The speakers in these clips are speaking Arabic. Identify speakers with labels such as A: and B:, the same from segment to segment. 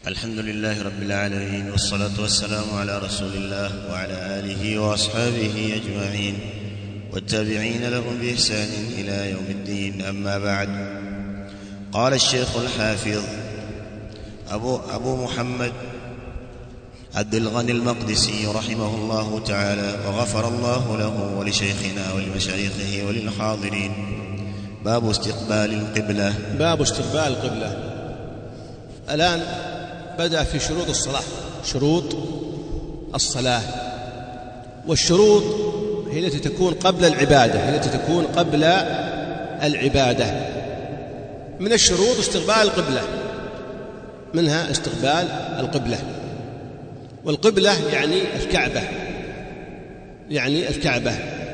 A: الحمد لله رب العالمين، والصلاة والسلام على رسول الله وعلى آله وأصحابه أجمعين والتابعين لهم بإحسان إلى يوم الدين. أما بعد، قال الشيخ الحافظ أبو محمد عبد الغني المقدسي رحمه الله تعالى وغفر الله له ولشيخنا ولمشايخه وللحاضرين: باب استقبال القبلة.
B: باب استقبال القبلة. الآن بدأ في شروط الصلاة. شروط الصلاة، والشروط هي التي تكون قبل العبادة، هي التي تكون قبل العبادة. من الشروط استقبال القبلة، منها استقبال القبلة، والقبلة يعني الكعبة، يعني الكعبة.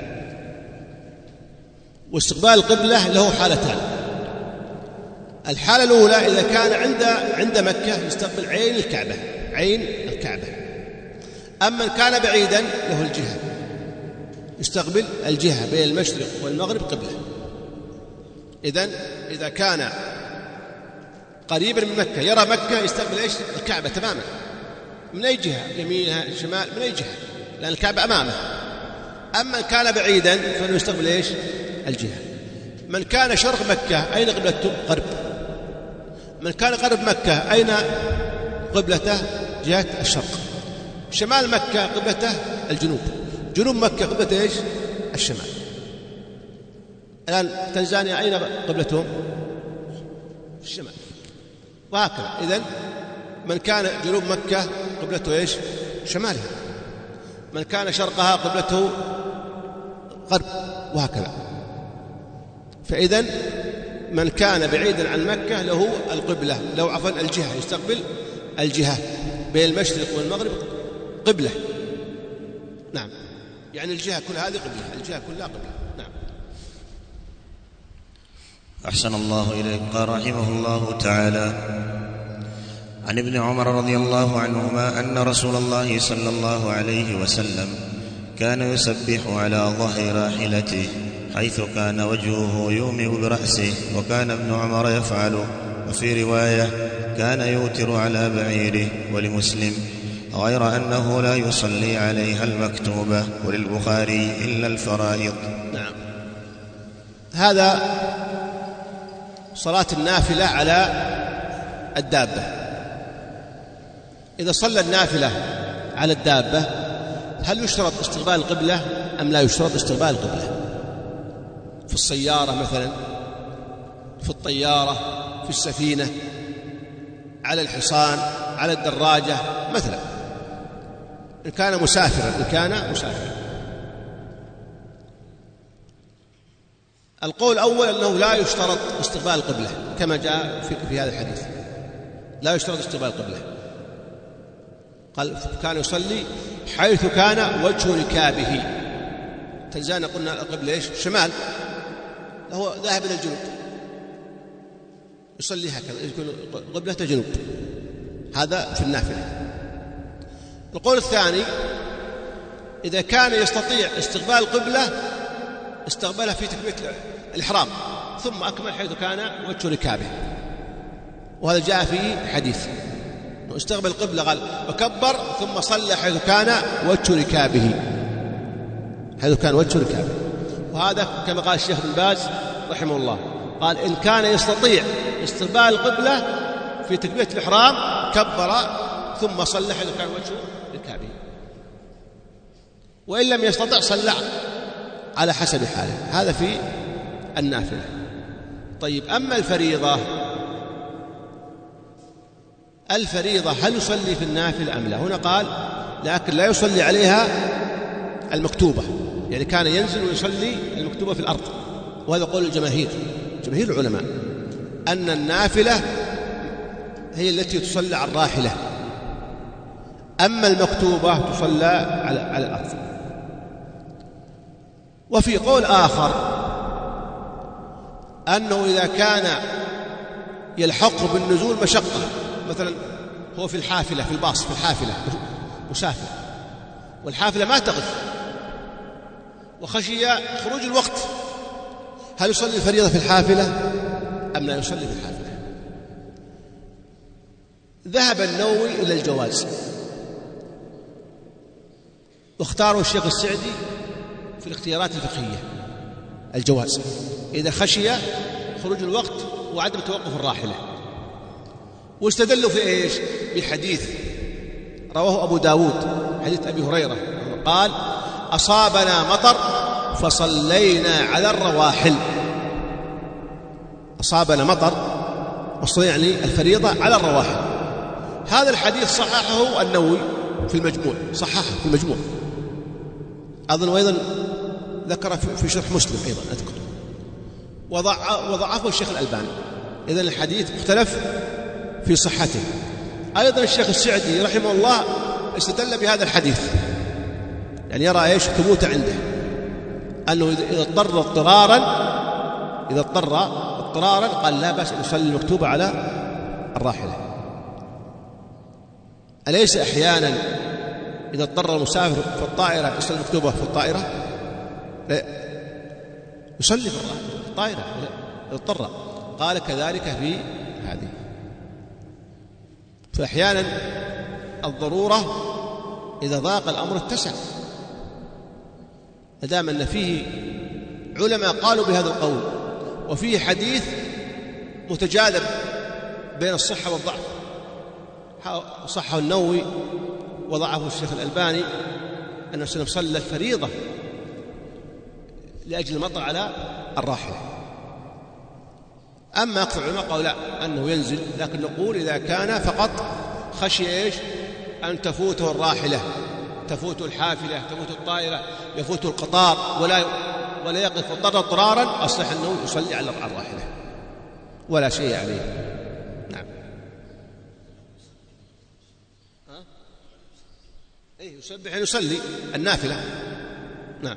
B: واستقبال القبلة له حالتان: الحالة الأولى إذا كان عند مكة يستقبل عين الكعبة، عين الكعبة. أما إن كان بعيدا له الجهة، يستقبل الجهة بين المشرق والمغرب قبلة. إذا كان قريبا من مكة يرى مكة يستقبل الكعبة تماما، من أي جهة، يمينها شمال، من أي جهة، لأن الكعبة أمامه. أما إن كان بعيدا فإنه يستقبل الجهة. من كان شرق مكة أين قبلته؟ غرب. من كان غرب مكة أين قبلته؟ جهة الشرق. شمال مكة قبلته الجنوب. جنوب مكة قبلته الشمال. الآن تنزانيا أين قبلتهم؟ في الشمال. وهكذا. إذن من كان جنوب مكة قبلته شمالها، من كان شرقها قبلته غرب، وهكذا. فإذن من كان بعيدا عن مكة له القبلة، لو عفوا الجهة، يستقبل الجهة بين المشرق والمغرب قبلة. نعم، يعني الجهة كل هذه قبلة، الجهة كلها قبلة. نعم.
A: أحسن الله إليك. قال رحمه الله تعالى: عن ابن عمر رضي الله عنهما أن رسول الله صلى الله عليه وسلم كان يسبح على ظهر راحلته حيث كان وجهه يومئ برأسه، وكان ابن عمر يفعل. وفي رواية: كان يوتر على بعيره. ولمسلم: غير أنه لا يصلي عليها المكتوبة. وللبخاري: إلا الفرائض.
B: نعم. هذا صلاة النافلة على الدابة. إذا صلى النافلة على الدابة هل يشترط استقبال القبلة أم لا يشترط استقبال القبلة؟ في السيارة مثلا، في الطيارة، في السفينة، على الحصان، على الدراجة مثلا، إن كان مسافرا. القول الأول أنه لا يشترط استقبال القبلة كما جاء في هذا الحديث، لا يشترط استقبال القبلة. قال كان يصلي حيث كان وجه ركابه. تنزانيا قلنا القبلة شمال، هو ذاهب إلى الجنوب، يصلي هكذا، يكون قبلته جنوب. هذا في النافلة. القول الثاني: إذا كان يستطيع استقبال القبلة استقبلها في تكبيرة الإحرام ثم أكمل حيث كان وجه ركابه. وهذا جاء في حديث استقبل القبلة، قال وكبر ثم صلى حيث كان وجه ركابه، حيث كان وجه ركابه. وهذا كما قال الشيخ بن باز رحمه الله، قال إن كان يستطيع استقبال القبلة في تكبيرة الإحرام كبر ثم صلى حيث كان وجه ركابه، وإن لم يستطع صلى على حسب حاله. هذا في النافلة. طيب، أما الفريضة هل يصلي في النافلة أم لا؟ هنا قال لكن لا يصلي عليها المكتوبة، يعني كان ينزل ويصلي المكتوبة في الأرض. وهذا قول جماهير العلماء أن النافلة هي التي تصلى على الراحلة، أما المكتوبة تصلى على الأرض. وفي قول آخر أنه إذا كان يلحق بالنزول مشقة، مثلا هو في الحافلة، في الباص، في الحافلة مسافر، والحافلة ما تقف وخشي خروج الوقت، هل يصلي الفريضة في الحافلة أم لا يصلي في الحافلة؟ ذهب النووي إلى الجواز، واختاره الشيخ السعدي في الاختيارات الفقهية الجواز إذا خشي خروج الوقت وعدم توقف الراحلة. واستدلوا في إيش؟ بحديث رواه أبو داود، حديث أبي هريرة قال: أصابنا مطر فصلينا على الرواحل. أصابنا مطر وصلينا يعني الفريضة على الرواحل. هذا الحديث صححه النووي في المجموع، صححه في المجموع أظن، وأيضا ذكر في شرح مسلم أيضا أذكر، وضعفه الشيخ الألباني. إذن الحديث مختلف في صحته. أيضا الشيخ السعدي رحمه الله استدل بهذا الحديث، يعني يرى إيش ثبوت عنده أنه إذا اضطر اضطرارا قال لا بأس أن يصلي المكتوبة على الراحلة. أليس أحيانا إذا اضطر المسافر في الطائرة يصلي المكتوبة في الطائرة؟ لا، يصلي في الطائرة إذا اضطر. قال كذلك في هذه. فأحيانا الضرورة إذا ضاق الأمر اتسع، مادام أن فيه علماء قالوا بهذا القول وفيه حديث متجاذب بين الصحة والضعف، صحه النووي وضعه الشيخ الألباني أنه صلى الفريضة لأجل المطر على الراحلة. أما أكثر العلماء قالوا لا، أنه ينزل، لكن نقول إذا كان فقط خشي إيش؟ أن تفوته الراحلة، تفوته الحافلة، تفوته الطائرة، يفوته القطار ولا يقف اضطرارا، أصلح أنه يصلي على الراحلة ولا شيء عليه. نعم. يسبح أن يصلي النافلة. نعم.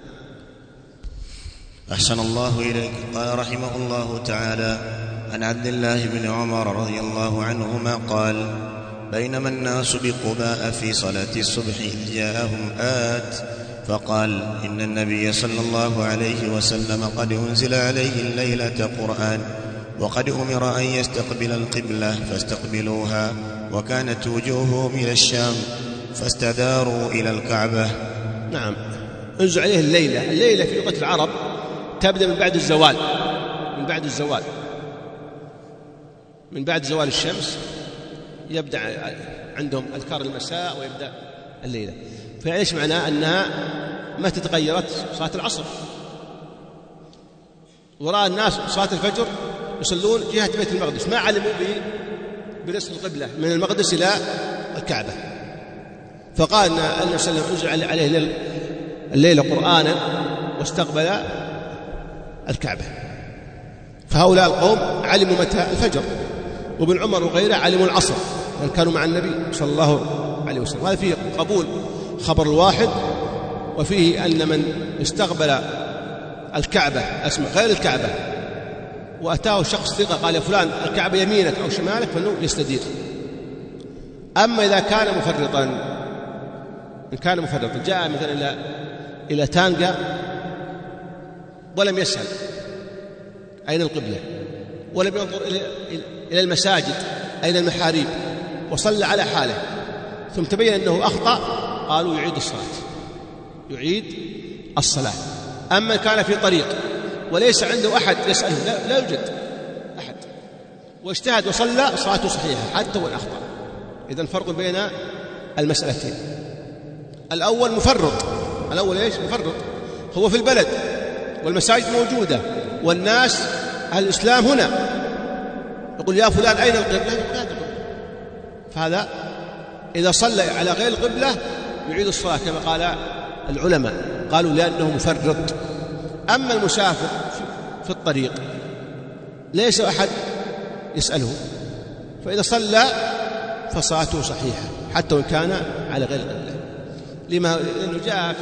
A: أحسن الله إليك. قال رحمه الله تعالى: عن عبد الله بن عمر رضي الله عنهما قال: بينما الناس بقباء في صلاة الصبح إذ جاءهم آت فقال: إن النبي صلى الله عليه وسلم قد أنزل عليه الليلة قرآن، وقد أمر أن يستقبل القبلة فاستقبلوها، وكانت وجوههم إلى الشام فاستداروا إلى الكعبة.
B: نعم. أنزل عليه الليلة في لغة العرب تبدأ من بعد الزوال، من بعد زوال الشمس يبدأ عندهم أذكار المساء ويبدأ الليلة. فإيش معناه؟ أنها ما تتغيرت صلاة العصر، وراء الناس صلاة الفجر يصلون جهة بيت المقدس، ما علموا برسم القبلة من المقدس إلى الكعبة. فقال أن النبي صلى الله عليه وسلم أنزل عليه الليلة قرآنا واستقبل الكعبة. فهؤلاء القوم علموا متى الفجر، وابن عمر وغيره علموا العصر لأن كانوا مع النبي صلى الله عليه وسلم. هذا فيه قبول خبر الواحد، وفيه أن من استقبل الكعبة اسمع غير الكعبة وأتاه شخص ثقة قال: يا فلان الكعبة يمينك أو شمالك، فإنه يستدير. أما إذا كان مفرطا جاء مثلا إلى تانجا ولم يسأل أين القبلة، ولم ينظر إلى المساجد أين المحاريب، وصلى على حاله، ثم تبين أنه أخطأ، قالوا يعيد الصلاة. أما كان في طريق وليس عنده أحد يسأله، لا يوجد أحد، واجتهد وصلى، صلاته صحيحة حتى وإن أخطأ. إذن فرق بين المسألتين. الأول مفرط، هو في البلد والمساجد موجودة والناس أهل الإسلام هنا، يقول: يا فلان أين القبلة؟ فهذا إذا صلى على غير القبلة يعيد الصلاة كما قال العلماء، قالوا لأنه مفرط. أما المسافر في الطريق ليس أحد يسأله، فإذا صلى فصلاته صحيحة حتى وإن كان على غير القبلة. لأنه جاء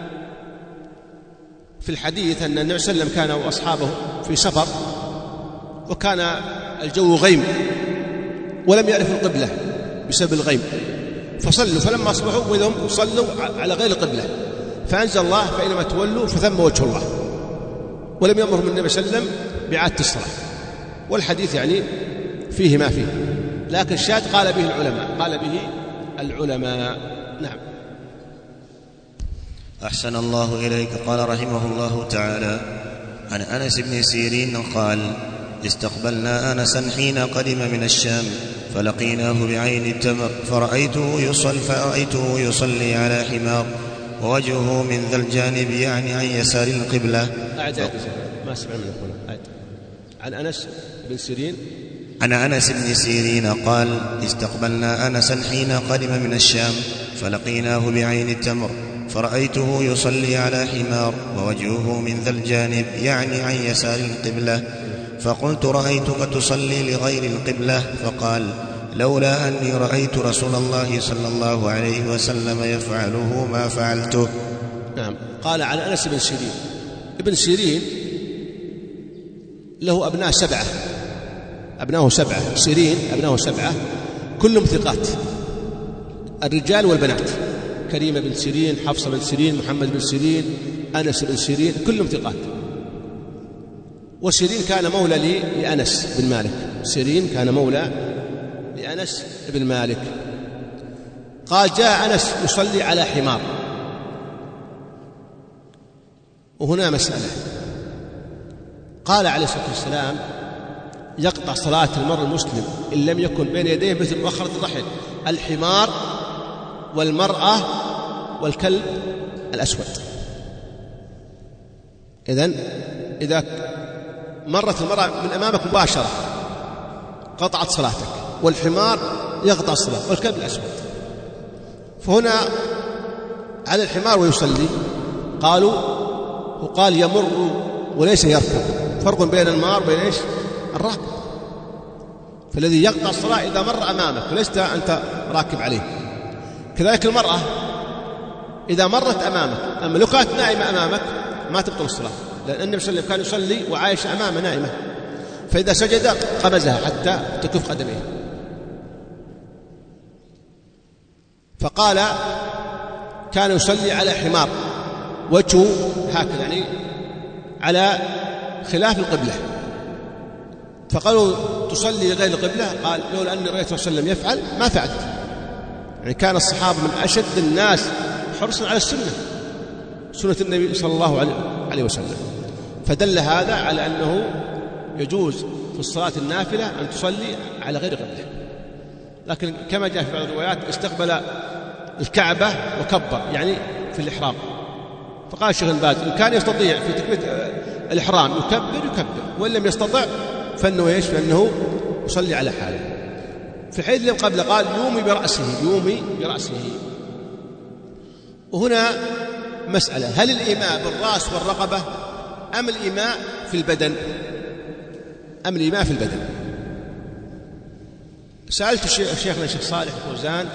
B: في الحديث أن النبي صلى الله عليه وسلم كان وأصحابه في سفر، وكان الجو غيم ولم يعرفوا القبلة بسبب الغيم، فصلوا، فلما أصبحوا وإذا صلوا على غير القبلة، فأنزل الله: فإنما تولوا فثم وجه الله، ولم يأمرهم النبي صلى الله عليه وسلم بإعادة الصلاة. والحديث يعني فيه ما فيه، لكن الشاة قال به العلماء. نعم.
A: أحسن الله إليك. قال رحمه الله تعالى: عن أنس بن سيرين قال: استقبلنا أنسا حين قدم من الشام فلقيناه بعين التمر فرأيته يصلي على حمار ووجهه من ذا الجانب، يعني عن يسار القبلة.
B: ما سمع منك. عن أنس بن سيرين.
A: عن أنس بن سيرين قال: استقبلنا أنسا حين قدم من الشام فلقيناه بعين التمر فرأيته يصلي على حمار ووجهه من ذا الجانب، يعني عن يسار القبلة، فقلت: رأيتك تصلي لغير القبلة. فقال: لولا أني رأيت رسول الله صلى الله عليه وسلم يفعله ما فعلته.
B: نعم. قال عن أنس بن سيرين. ابن سيرين له أبناء 7، أبناه 7. سيرين أبناه 7 كلهم ثقات، الرجال والبنات: كريم بن سيرين، حفصة بن سيرين، محمد بن سيرين، أنس بن سيرين، كلهم ثقات. وسيرين كان مولى لأنس بن مالك. سيرين كان مولى لأنس بن مالك. قال: جاء أنس يصلي على حمار. وهنا مسألة. قال عليه الصلاة والسلام: يقطع صلاة المرء المسلم إن لم يكن بين يديه مثل مؤخرة الرحل الحمار والمرأة والكلب الأسود. إذا مرت المرأة من أمامك مباشرة قطعت صلاتك، والحمار يقطع الصلاة، والكلب الأسود. فهنا على الحمار ويصلي. وقال يمر وليس يركب، فرق بين المار وبين إيش؟ الراكب. فالذي يقطع الصلاة إذا مر أمامك ولست أنت راكب عليه. كذلك المرأة إذا مرت أمامك، أما لو كانت نائمة أمامك ما تبطل الصلاة، لأن النبي صلى الله عليه وسلم كان يصلي وعائشة أمامه نائمة، فإذا سجد قبزها حتى تكف قدميه. فقال: كان يصلي على حمار وجهه هكذا، يعني على خلاف القبلة. فقالوا: تصلي لغير القبلة؟ قال: لولا أني رأيت صلى الله عليه وسلم يفعل ما فعلت. يعني كان الصحابة من أشد الناس حرصا على سنة النبي صلى الله عليه وسلم. فدل هذا على أنه يجوز في الصلاة النافلة أن تصلي على غير قبلة. لكن كما جاء في بعض الروايات استقبل الكعبة وكبر، يعني في الإحرام. فقال الشيخ بن باز: إن كان يستطيع في تكبيرة الإحرام يكبر، وإن لم يستطع فإنه يصلي على حاله. في الحديث اللي قبله قال: يومي برأسه. وهنا مسألة: هل الإيماء بالرأس والرقبة أم الإيماء في البدن؟ سألت شيخنا الشيخ صالح فوزان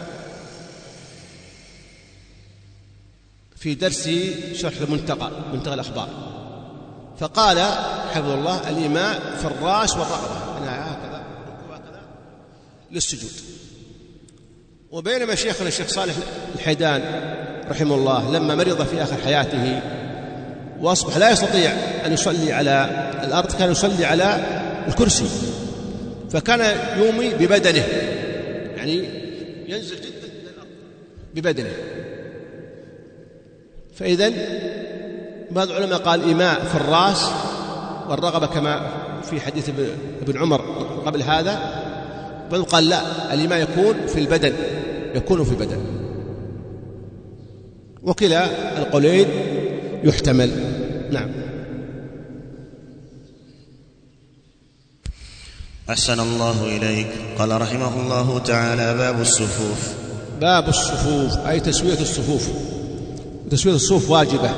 B: في درس شرح المنتقى الأخبار، فقال حفظه الله: الإيماء في الرأس والرقبة، أنا هكذا للسجود. وبينما شيخنا الشيخ صالح الحيدان رحمه الله لما مرض في آخر حياته وأصبح لا يستطيع أن يصلي على الأرض، كان يصلي على الكرسي، فكان يومي ببدنه، يعني ينزل جدا إلى الأرض ببدنه. فإذن بعض العلماء قال إيماء في الرأس والرقبة كما في حديث ابن عمر قبل هذا، بعض قال لا، الإيماء يكون في البدن. وكلا القولين يحتمل. نعم.
A: أحسن الله إليك. قال رحمه الله تعالى: باب الصفوف
B: أي تسوية الصفوف. تسوية الصفوف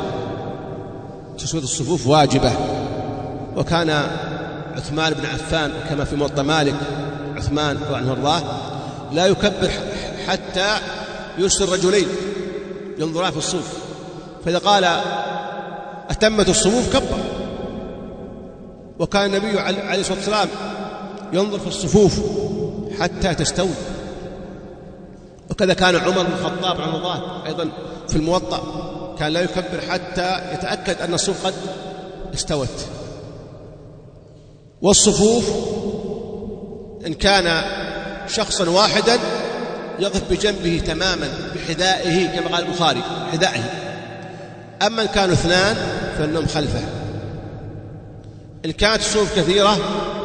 B: واجبة. وكان عثمان بن عفان كما في موطأ مالك، عثمان رضي الله لا يكبر حتى يرسل رجلين ينظران في الصفوف، فإذا قال أتمت الصفوف كبر. وكان النبي عليه الصلاة والسلام ينظر في الصفوف حتى تستوي. وكذا كان عمر بن الخطاب رحمه الله أيضا في الموطأ كان لا يكبر حتى يتأكد أن الصفوف قد استوت. والصفوف إن كان شخصا واحدا يقف بجنبه تماما بحذائه كما قال البخاري حذائه. أما إن كانوا اثنان فإنهم خلفه. إن كانت الصفوف كثيرة،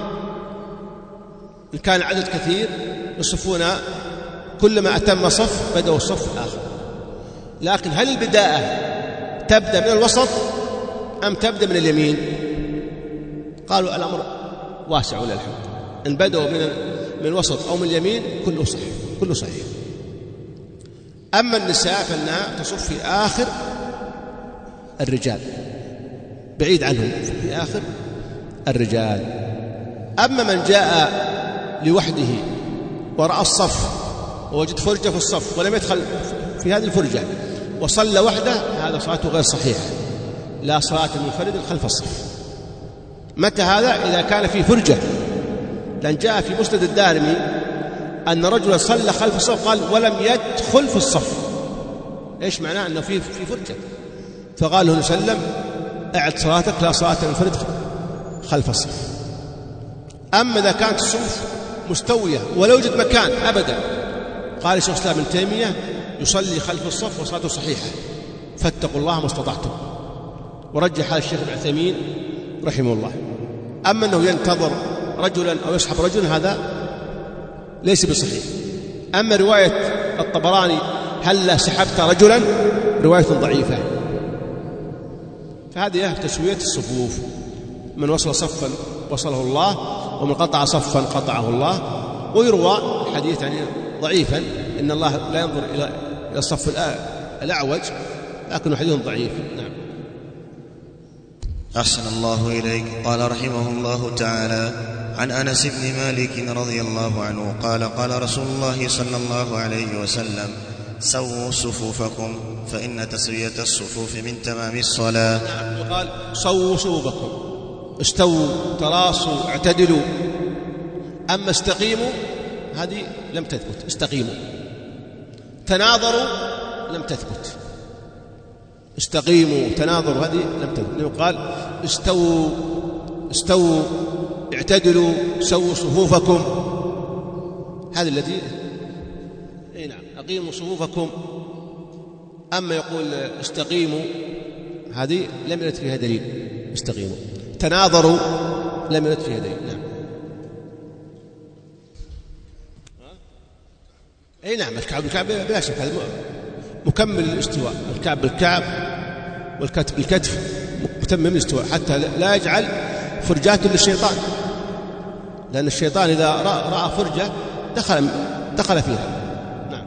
B: إن كان العدد كثير يصفون كلما أتم صف بدأوا الصف الآخر. لكن هل البداية تبدأ من الوسط أم تبدأ من اليمين؟ قالوا الأمر واسع ولله الحمد، إن بدأوا من الوسط أو من اليمين كله صحيح، كله صحيح. أما النساء فإنها تصف في آخر الرجال بعيد عنهم، في آخر الرجال. أما من جاء لوحده ورأى الصف ووجد فرجة في الصف ولم يدخل في هذه الفرجة وصلى وحده، هذا صلاته غير صحيحة، لا صلاة منفرد خلف الصف. متى هذا؟ إذا كان في فرجة. لأن جاء في مسند الدارمي أن رجلا صلى خلف الصف قال ولم يدخل في الصف. إيش معناه؟ أنه في فرجة. فقال له سلم اعد صلاتك، لا صلاة منفرد خلف الصف. أما إذا كانت الصفوف مستوية ولا يوجد مكان أبدا، قال شيخ الإسلام ابن تيمية يصلي خلف الصف وصلاته صحيحة، فاتقوا الله ما استطعتم. ورجح هذا الشيخ ابن عثيمين رحمه الله. أما أنه ينتظر رجلا أو يسحب رجلا هذا ليس بصحيح. أما رواية الطبراني هل سحبت رجلا رواية ضعيفة. فهذه تسوية الصفوف، من وصل صفا وصله الله ومن قطع صفا قطعه الله. ويروى الحديث يعني ضعيفا إن الله لا ينظر إلى الصف الأعوج، لكنه حديث ضعيف. نعم.
A: أحسن الله إليك. قال رحمه الله تعالى: عن أنس بن مالك رضي الله عنه قال: قال رسول الله صلى الله عليه وسلم: سووا صفوفكم فإن تسوية الصفوف من تمام الصلاة.
B: نعم. قال: سووا صفوفكم، استووا، تراصوا، اعتدلوا. أما استقيموا هذه لم تثبت. استقيموا. تناظروا لم تثبت. استقيموا، تناظروا هذه لم تثبت. قال: استووا، استووا، اعتدلوا، سووا صفوفكم. هذا الذي نعم أقيموا صفوفكم. أما يقول استقيموا هذه لم يرد فيها دليل. استقيموا. تناظروا لم يرد فيها دليل. نعم. أي نعم. الكعب بالكعب بلا شك هذا مكمل للاستواء. الكعب بالكعب والكتف بالكتف متمم الاستواء، حتى لا يجعل فرجات للشيطان، لأن الشيطان إذا رأى فرجة دخل فيها. نعم.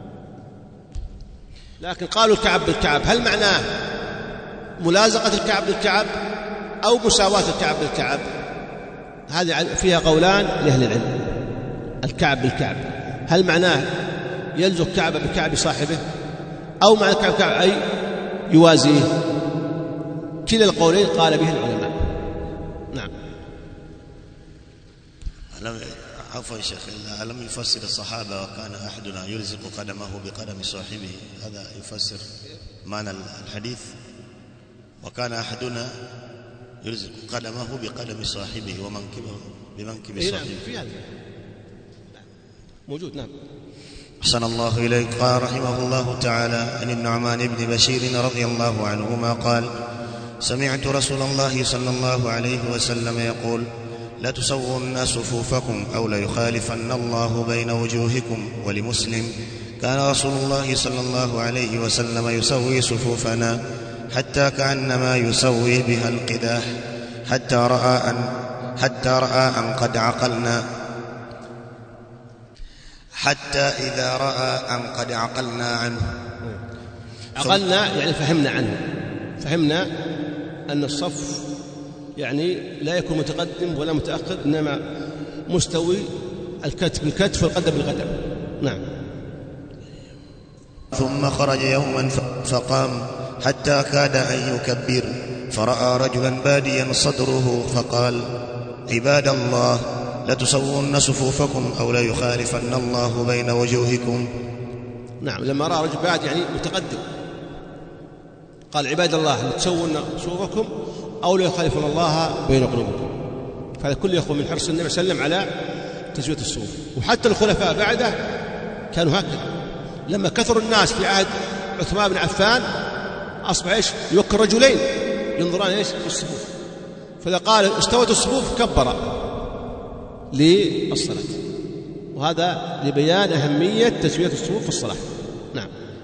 B: لكن قالوا الكعب بالكعب، هل معناه ملازقة الكعب بالكعب أو مساواة الكعب بالكعب؟ هذه فيها قولان لأهل العلم. الكعب بالكعب هل معناه يلزق كعب بكعب صاحبه، أو معنى الكعب بالكعب أي يوازيه؟ كلا القولين قال به العلماء. نعم.
A: عفوا يا شيخ، لم يفسر الصحابة وكان أحدنا يلزق قدمه بقدم صاحبه، هذا يفسر معنى الحديث. وكان أحدنا يلزق قدمه بقدم صاحبه ومنكبه بمنكب صاحبه.
B: نعم. في هذا موجود. نعم.
A: أحسن الله إليك. قال رحمه الله تعالى: عن النعمان بن بشير رضي الله عنهما قال: سمعت رسول الله صلى الله عليه وسلم يقول: لتسوون صفوفكم أو ليخالفن الله بين وجوهكم. ولمسلم: كان رسول الله صلى الله عليه وسلم يسوي صفوفنا حتى كأنما يسوي بها القداح، حتى رأى أن قد عقلنا، حتى إذا رأى أن قد عقلنا عنه.
B: عقلنا يعني فهمنا عنه، فهمنا أن الصف يعني لا يكون متقدم ولا متأخر، إنما مستوي، الكتف بالكتف والقدم بالقدم. نعم.
A: ثم خرج يوما فقام حتى كاد أن يكبر، فرأى رجلا باديا صدره فقال: عباد الله، لتسوون صفوفكم أو ليخالفن الله بين وجوهكم.
B: نعم. لما رأى رجل بادي يعني متقدم قال: عباد الله، لتسوون صفوفكم أو ليخالفن الله بين قلوبكم. فهذا كله يخرج من حرص النبي صلى الله عليه وسلم على تسوية الصفوف. وحتى الخلفاء بعده كانوا هكذا. لما كثر الناس في عهد عثمان بن عفان أصبح إيش؟ يوكل رجلين ينظران إيش؟ في الصفوف. فإذا قال استوت الصفوف كبر للصلاة. وهذا لبيان أهمية تسوية الصفوف في الصلاة. نعم.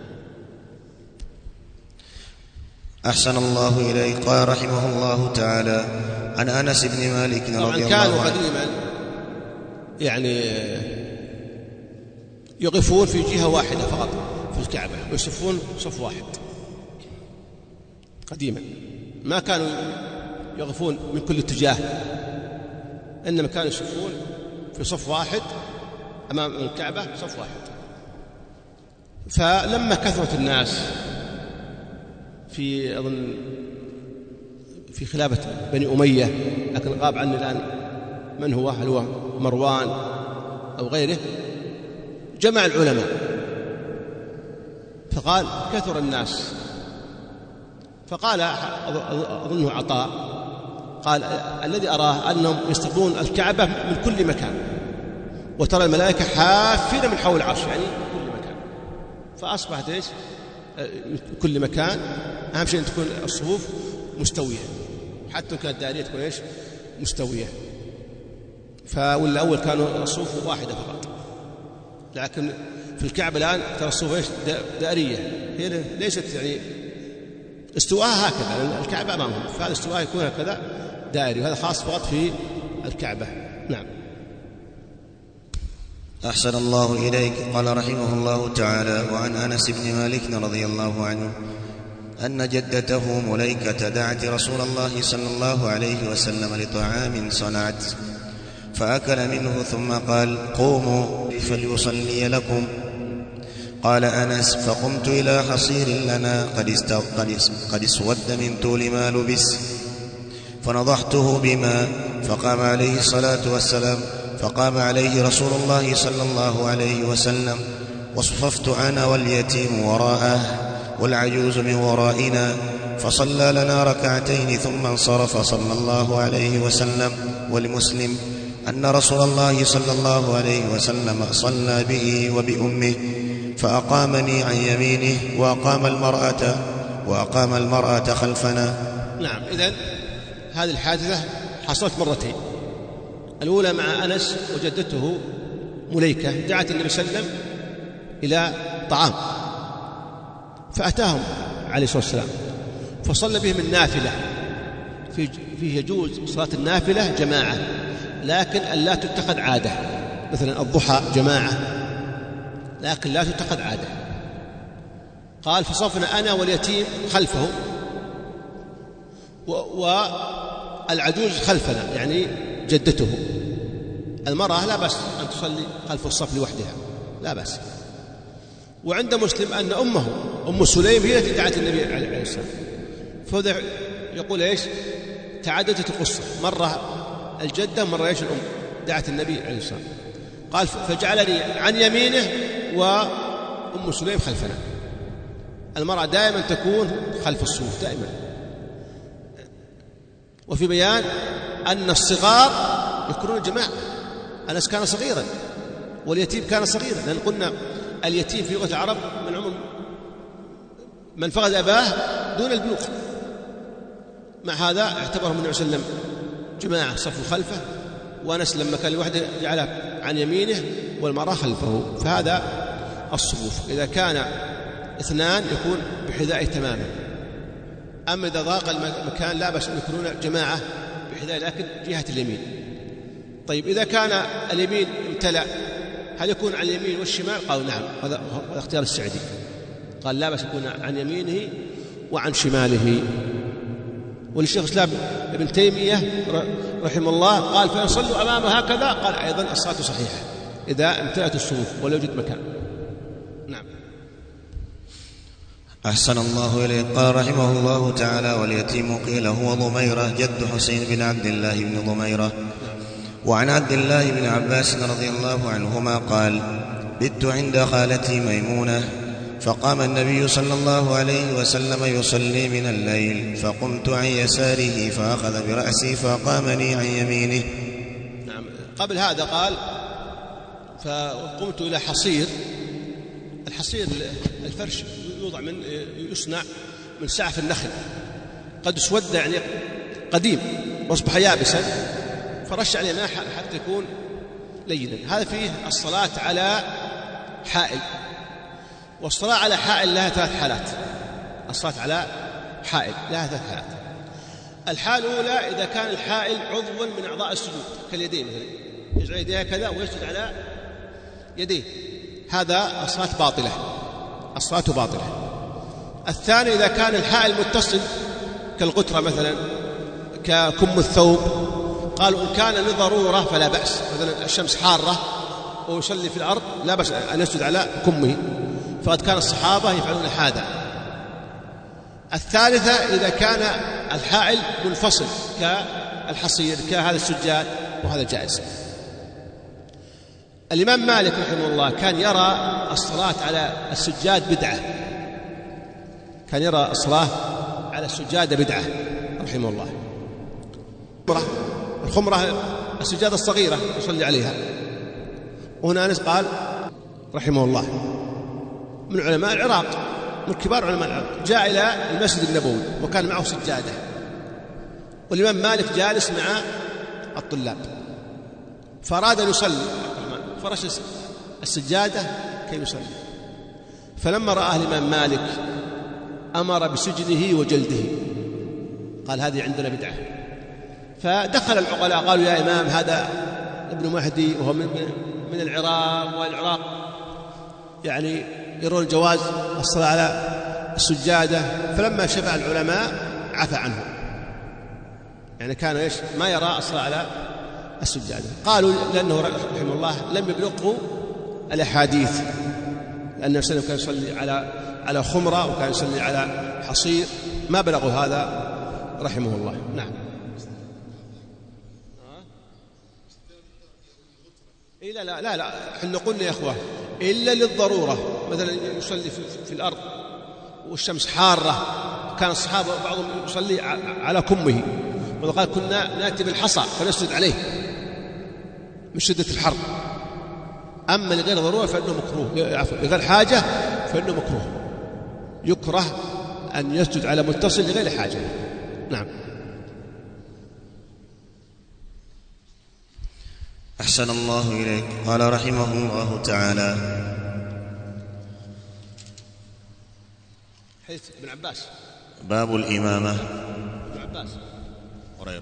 A: أحسن الله إليك. قال رحمه الله تعالى عن أنس بن مالك رضي الله عنه.
B: كانوا قديما يعني يقفون في جهة واحدة فقط في الكعبة ويصفون صف واحد. قديما ما كانوا يقفون من كل اتجاه، إنما كانوا يصفون في صف واحد أمام الكعبة، صف واحد. فلما كثرت الناس في أظن في خلافة بني أمية، لكن غاب عني الآن من هو، هل هو مروان أو غيره، جمع العلماء فقال كثر الناس، فقال أظنه عطاء قال الذي أراه أنهم يستقبلون الكعبة من كل مكان، وترى الملائكة حافين من حول العرش، يعني من كل مكان. فأصبحت إيش؟ من كل مكان. أهم شيء أن تكون الصفوف مستوية، حتى كانت دائرية تكون إيش؟ مستوية. فولا أول كانوا الصفوف واحدة فقط، لكن في الكعبة الآن ترى الصفوف إيش؟ دائرية، هي ليست يعني استواها هكذا، الكعبة أمامهم، فهذا استواها يكون هكذا دائري، وهذا خاص فقط في الكعبة. نعم.
A: أحسن الله إليك. قال رحمه الله تعالى وعن أنس بن مالك رضي الله عنه أن جدته مليكة دعت رسول الله صلى الله عليه وسلم لطعام صنعت فأكل منه ثم قال قوموا فليصلي لكم. قال أنس فقمت إلى حصير لنا قد اسود من طول ما لبس فنضحته بماء فقام عليه الصلاة والسلام، فقام عليه رسول الله صلى الله عليه وسلم وصففت أنا واليتيم وراءه والعجوز من ورائنا، فصلى لنا ركعتين ثم انصرف صلى الله عليه وسلم. ولمسلم أن رسول الله صلى الله عليه وسلم صلى به وبأمه فأقامني عن يمينه وأقام المرأة خلفنا.
B: نعم. إذن هذه الحادثة حصلت مرتين. الأولى مع أنس وجدته مليكة دعت النبي صلى الله عليه وسلم إلى طعام، فأتاهم عليه الصلاة والسلام فصلى بهم النافلة. فيه يجوز صلاة النافلة جماعة، لكن ألا تتخذ عادة، مثلا الضحى جماعة، لكن لا تتخذ عادة. قال فصفنا أنا واليتيم خلفه والعجوز خلفنا، يعني جدته. المرأة لا بأس أن تصلي خلف الصف لوحدها، لا بأس. وعند مسلم أن أمه أم سليم هي التي دعت النبي عليه السلام، فهذا يقول إيش؟ تعددت القصة، مرة الجدة مرة إيش الأم دعت النبي عليه السلام. قال فجعلني عن يمينه وأم سليم خلفنا. المرأة دائما تكون خلف الصفوف دائما. وفي بيان أن الصغار يكونون جماعة. أنس كان صغيرا واليتيم كان صغيرا، لأن قلنا اليتيم في لغة العرب من عمر من فقد أباه دون البلوغ. مع هذا اعتبرهم النبي صلى الله عليه وسلم جماعة صفوا خلفه، وأنس لما كان لوحده جعله عن يمينه والمرأة خلفه. فهذا الصفوف. إذا كان اثنان يكون بحذائه تماما. أما إذا ضاق المكان لا بأس أن يكونون جماعة بحذائه لكن جهة اليمين. طيب إذا كان اليمين امتلأ هل يكون عن اليمين والشمال؟ قالوا نعم، هذا اختيار السعدي، قال لا بأس يكون عن يمينه وعن شماله. والشيخ الإسلام ابن تيمية رحمه الله قال فإن صلوا أمامه هكذا قال أيضا الصلاة صحيحة إذا امتلأت الصفوف ولا يوجد مكان. نعم.
A: أحسن الله إليك. قال رحمه الله تعالى واليتيم قيل هو ضميرة جد حسين بن عبد الله بن ضميرة. وعن عبد الله بن عباس رضي الله عنهما قال بت عند خالتي ميمونة فقام النبي صلى الله عليه وسلم يصلي من الليل فقمت عن يساره فأخذ برأسي فقامني عن يمينه.
B: نعم. قبل هذا قال فقمت إلى حصير. الحصير الفرش يصنع من سعف النخل، قد اسود يعني قديم واصبح يابسا، فرش عليه ماء حتى يكون لينا. هذا فيه الصلاة على حائل. والصلاة على حائل لها 3 حالات. الصلاة على حائل لها 3 حالات. الحالة الأولى إذا كان الحائل عضوا من أعضاء السجود كاليدين مثلا، يجعل يديه كذا ويسجد على يديه، هذا الصلاة باطلة، الصلاة باطلة. الثاني إذا كان الحائل متصل كالغترة مثلا، ككم الثوب، قالوا إن كان لضرورة فلا بأس، مثلا الشمس حارة ويصلي في الأرض لا بأس أن يسجد على كمه، فقد كان الصحابة يفعلون هذا. الثالثة إذا كان الحائل منفصل كالحصير كهذا السجاد، وهذا جائز. الإمام مالك رحمه الله كان يرى الصلاة على السجاد بدعة، كان يرى الصلاة على السجاد بدعة رحمه الله. الخمرة السجادة الصغيرة يصلي عليها. وهنا أنس قال رحمه الله من علماء العراق، من كبار علماء العراق، جاء إلى المسجد النبوي وكان معه سجادة، والإمام مالك جالس مع الطلاب، فأراد أن يصلي، فرش السجادة كي يصلي. فلما رآه الإمام مالك أمر بسجنه وجلده، قال هذه عندنا بدعة. فدخل العقلاء قالوا يا إمام هذا ابن مهدي وهو من العراق، والعراق يعني يرون جواز الصلاة على السجادة. فلما شفع العلماء عفى عنه، يعني كان إيش ما يرى الصلاة على السجادة. قالوا لأنه رحمه الله لم يبلغه الأحاديث، لأن النبي صلى الله عليه وسلم كان يصلي على خمرة وكان يصلي على حصير، ما بلغوا هذا رحمه الله. نعم. إيه لا احنا قلنا يا أخوة إلا للضرورة، مثلا يصلي في الأرض والشمس حارة، كان الصحابة بعضهم يصلي على كمه، وقال كنا نأتي بالحصى فنسجد عليه من شدة الحر. أما لغير ضرورة فإنه مكروه، عفوا لغير حاجة فإنه مكروه، يكره أن يسجد على متصل لغير حاجة. نعم.
A: أحسن الله إليك. قال رحمه الله تعالى:
B: حديث ابن عباس
A: باب الإمامة.
B: ابن عباس
A: هريرة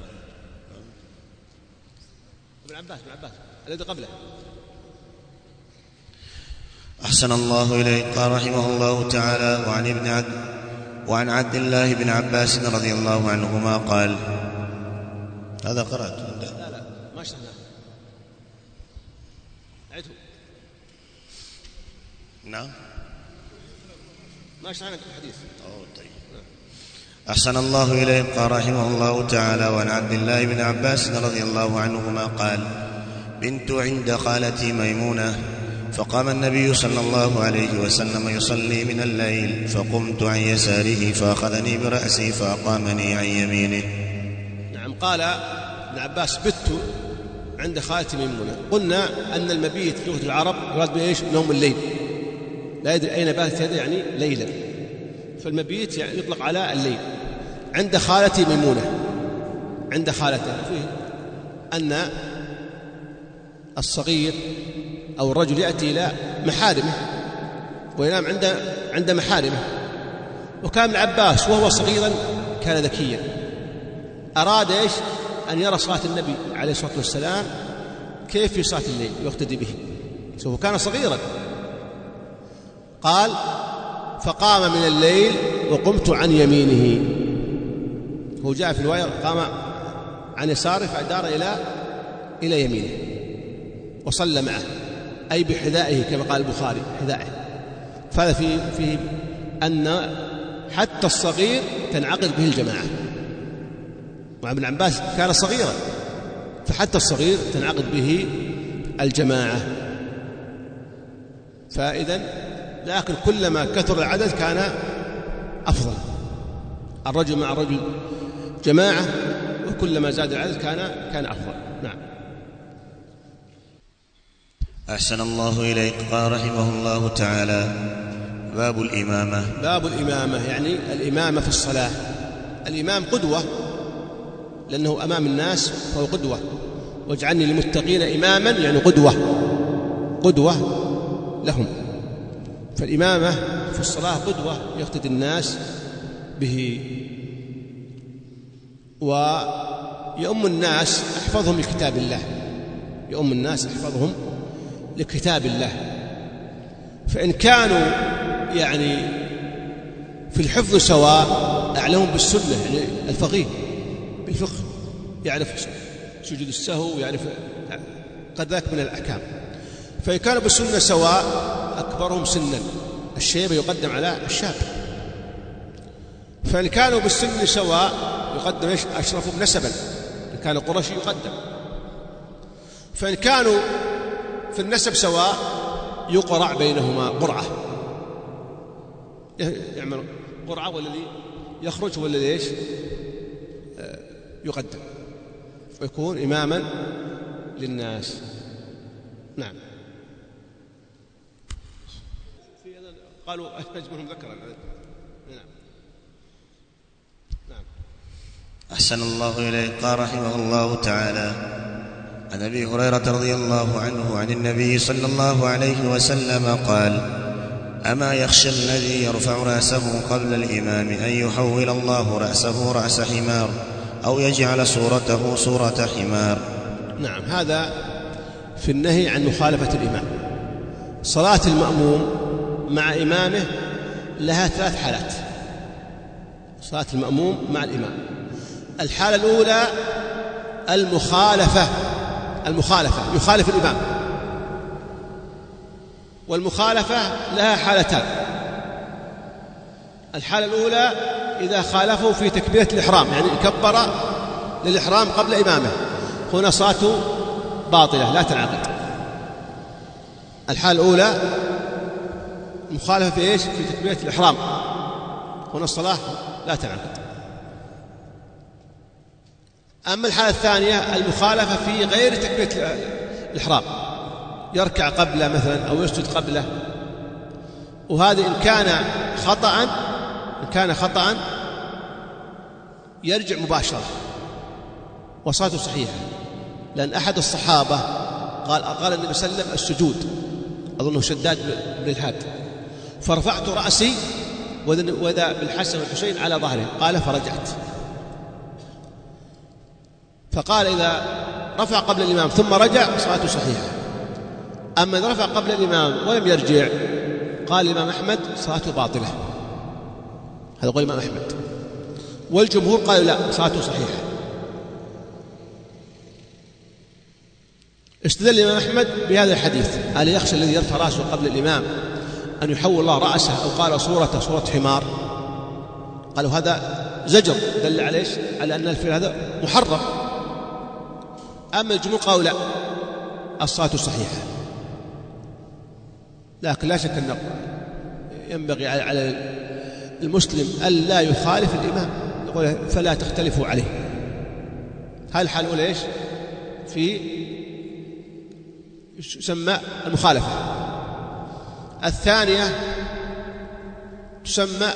B: ابن عباس الذي قبله.
A: أحسن الله إليك. قال رحمه الله تعالى: وعن عبد الله بن عباس رضي الله عنهما قال. هذا قرأت؟
B: لا ما شرحنا. أعده.
A: نعم
B: ما شرحنا الحديث.
A: طيب. أحسن الله إليك. قال رحمه الله تعالى: وعن عبد الله بن عباس رضي الله عنهما قال: بنت عند خالتي ميمونة، فقام النبي صلى الله عليه وسلم يصلي من الليل، فقمت عن يساره فأخذني برأسي فأقامني عن يمينه.
B: نعم. قال ابن عباس: بت عند خالتي ميمونة. قلنا أن المبيت في لغة العرب يراد به إيش؟ نوم الليل، لا يدري أين باتت هذا، يعني ليلا، فالمبيت يعني يطلق على الليل. عند خالتي ميمونة، عند خالته، فيه أن الصغير أو الرجل يأتي إلى محارمه وينام عند محارمه. وكان ابن عباس وهو صغيرا كان ذكيا، أراد إيش؟ أن يرى صلاة النبي عليه الصلاة والسلام كيف في صلاة الليل يقتدي به، سوف كان صغيرا. قال: فقام من الليل وقمت عن يمينه. هو جاء في الرواية قام عن يساره فأدار إلى يمينه وصلى معه، أي بحذائه كما قال البخاري حذائه. فهذا فيه أن حتى الصغير تنعقد به الجماعة، وابن عباس كان صغيرا فحتى الصغير تنعقد به الجماعة. فإذن لكن كلما كثر العدد كان أفضل، الرجل مع الرجل جماعة، وكلما زاد العدد كان أفضل. نعم.
A: أحسن الله إليك. قال رحمه الله تعالى: باب الإمامة.
B: باب الإمامة يعني الإمامة في الصلاة. الإمام قدوة، لأنه أمام الناس فهو قدوة. واجعلني للمتقين إماما يعني قدوة لهم. فالإمامة في الصلاة قدوة يقتدي الناس به، ويؤم الناس أحفظهم لكتاب الله، يؤم الناس أحفظهم لكتاب الله. فإن كانوا يعني في الحفظ سواء، أعلمهم بالسنة، يعني الفقيه بالفقه يعرف سجود السهو ويعرف قد ذاك من الأحكام. فإن كانوا بالسنة سواء أكبرهم سنا، الشيب يقدم على الشاب. فإن كانوا بالسن سواء يقدم أشرفهم نسبا، إن كان قرشي يقدم. فإن كانوا في النسب سواء يقرع بينهما قرعة، يعمل قرعة، والذي يخرج هو الذي يقدم ويكون إماما للناس. نعم. قالوا أجمعهم ذكرا. نعم.
A: أحسن الله إليك. قال رحمه الله تعالى: عن أبي هريرة رضي الله عنه عن النبي صلى الله عليه وسلم قال: أما يخشى الذي يرفع رأسه قبل الإمام أن يحول الله رأسه رأس حمار أو يجعل صورته صورة حمار.
B: نعم، هذا في النهي عن مخالفة الإمام. صلاة المأموم مع إمامه لها 3 حالات. صلاة المأموم مع الإمام: الحالة الأولى المخالفة، يخالف الإمام. والمخالفة لها حالتان: الحالة الأولى إذا خالفوا في تكبيرة الإحرام، يعني كبر للإحرام قبل إمامه، هنا صلاته باطلة لا تنعقد. الحالة الأولى مخالفة في إيش؟ في تكبيرة الإحرام، هنا الصلاة لا تنعقد. أما الحالة الثانية المخالفة في غير تكبيرة الإحرام، يركع قبله مثلا أو يسجد قبله، وهذا إن كان خطأ يرجع مباشرة وصلاته صحيحة. لأن أحد الصحابة قال النبي صلى الله عليه وسلم السجود، أظنه شداد بن الهاد، فرفعت رأسي وذا بالحسن والحسين على ظهره، قال فرجعت. فقال إذا رفع قبل الإمام ثم رجع صلاته صحيحة. أما إذا رفع قبل الإمام ولم يرجع، قال الإمام أحمد صلاته باطلة. هذا قول الإمام أحمد، والجمهور قالوا لا، صلاته صحيحة. استدل الإمام أحمد بهذا الحديث: ألا يخشى الذي يرفع رأسه قبل الإمام أن يحول الله رأسه، أو قال صورته صورة حمار. قالوا هذا زجر دل على إيش؟ على أن الفعل هذا محرم. أما الجمهور قالوا لا، الصلاة صحيحة. لكن لا شك أن ينبغي على المسلم ألا يخالف الإمام، فلا تختلفوا عليه. هذه الحالة الأولى إيش؟ في يسمى المخالفة. الثانية تسمى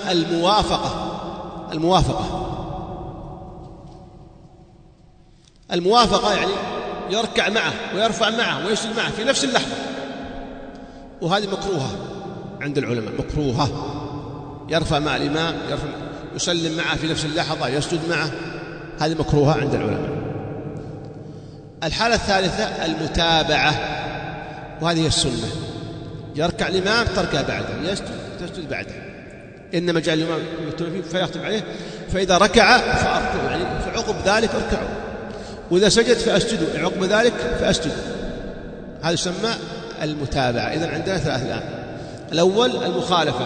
B: الموافقة يعني يركع معه ويرفع معه ويسجد معه في نفس اللحظة، وهذه مكروهة عند العلماء، مكروهة. يرفع مع الإمام، يسلم معه في نفس اللحظة، يسجد معه، هذه مكروهة عند العلماء. الحالة الثالثة المتابعة، وهذه السنة: يركع الإمام تركع بعده، تسجد بعده، إنما جعل الإمام يتم فيه فيخطب عليه، فإذا ركع فأركعوا، يعني فعقب ذلك اركعوا، وإذا سجد فأسجدوا، عقب ذلك فأسجدوا. هذا يسمى المتابعة. إذن عندنا 3 الآن: الأول المخالفة،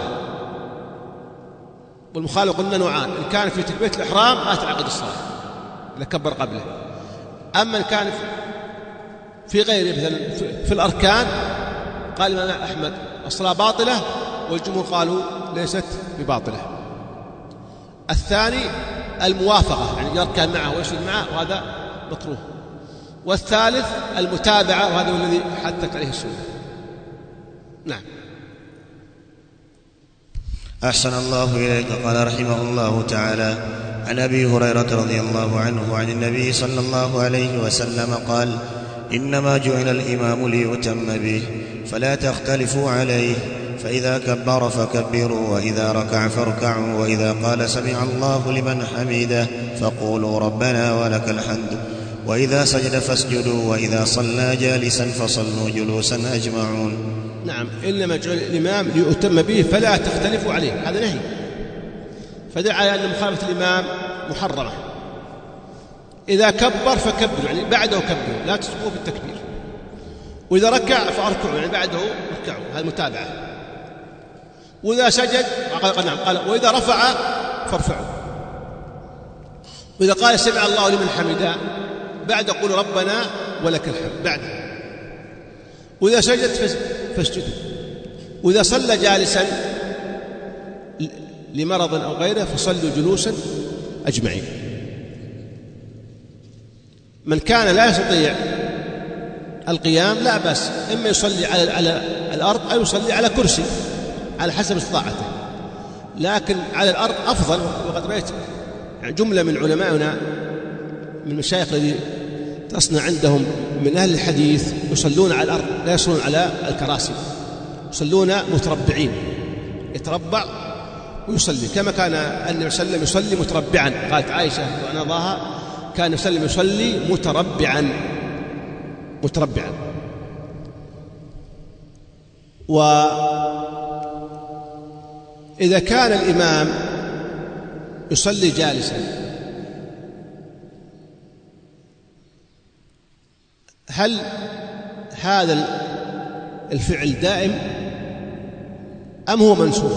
B: والمخالفة قلنا نوعان: إن كان في تكبيرة الإحرام ما تنعقد الصلاة إذا كبر قبله. أما إن كان في غيره مثلا في الأركان، قال الإمام أحمد الصلاة باطلة، والجمهور قالوا ليست بباطلة. الثاني الموافقة، يعني يركع معه ويسجد معه، وهذا مكروه. والثالث المتابعة، وهذا هو الذي حثت عليه السنة. نعم.
A: أحسن الله إليك. قال رحمه الله تعالى: عن أبي هريرة رضي الله عنه عن النبي صلى الله عليه وسلم قال: إنما جعل الإمام ليؤتم به فلا تختلفوا عليه، فإذا كبر فكبروا، وإذا ركع فاركعوا، وإذا قال سمع الله لمن حمده فقولوا ربنا ولك الحمد، وإذا سجد فاسجدوا، وإذا صلى جالسا فصلوا جلوسا أجمعون.
B: نعم. إنما جعل الإمام ليؤتم به فلا تختلفوا عليه، هذا نهي، فدل على أن مخالفة الإمام محرمة. إذا كبر فكبروا، يعني بعده كبروا، لا تسبقوا في التكبير. وإذا ركع فأركعوا، يعني بعده اركعوا، هذه متابعة. وإذا سجد قال وإذا رفع فارفعوا، وإذا قال سمع الله لمن حمده بعد قول ربنا ولك الحمد بعده. وإذا سجد فاسجدوا، وإذا صلى جالسا لمرض أو غيره فصلوا جلوسا أجمعين. من كان لا يستطيع القيام لا بأس، إما يصلي على الأرض أو يصلي على كرسي على حسب استطاعته، لكن على الأرض أفضل. وقد رأيت جملة من علمائنا من المشايخ الذي تصنع عندهم من أهل الحديث يصلون على الأرض، لا يصلون على الكراسي، يصلون متربعين، يتربع ويصلي كما كان النبي صلى الله عليه وسلم يصلي متربعا. قالت عائشة وأنا ضاها كان يسلم يصلي متربعا. وإذا كان الإمام يصلي جالسا هل هذا الفعل دائم أم هو منسوخ؟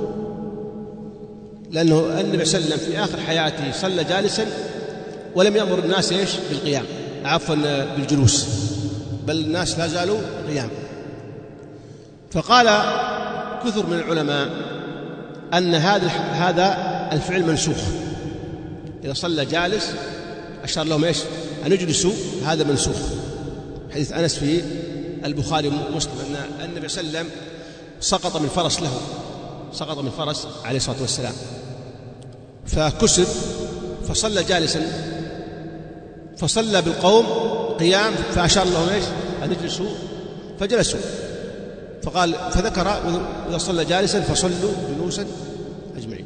B: لأنه النبي صلى الله عليه وسلم في آخر حياته صلى جالسا ولم يأمر الناس بالقيام، عفوا بالجلوس، بل الناس لا زالوا قيام. فقال كثر من العلماء أن هذا الفعل منسوخ. إذا صلى جالس أشار لهم أن يجلسوا، هذا منسوخ. حديث أنس في البخاري ومسلم أن النبي صلى الله عليه وسلم سقط من فرس له، سقط من فرس عليه الصلاة والسلام، فكسر فصلى جالسا، فصلى بالقوم قيام، فأشار لهم أن يجلسوا فجلسوا. فقال فذكر إذا صلى جالسا فصلوا جلوسا أجمعين.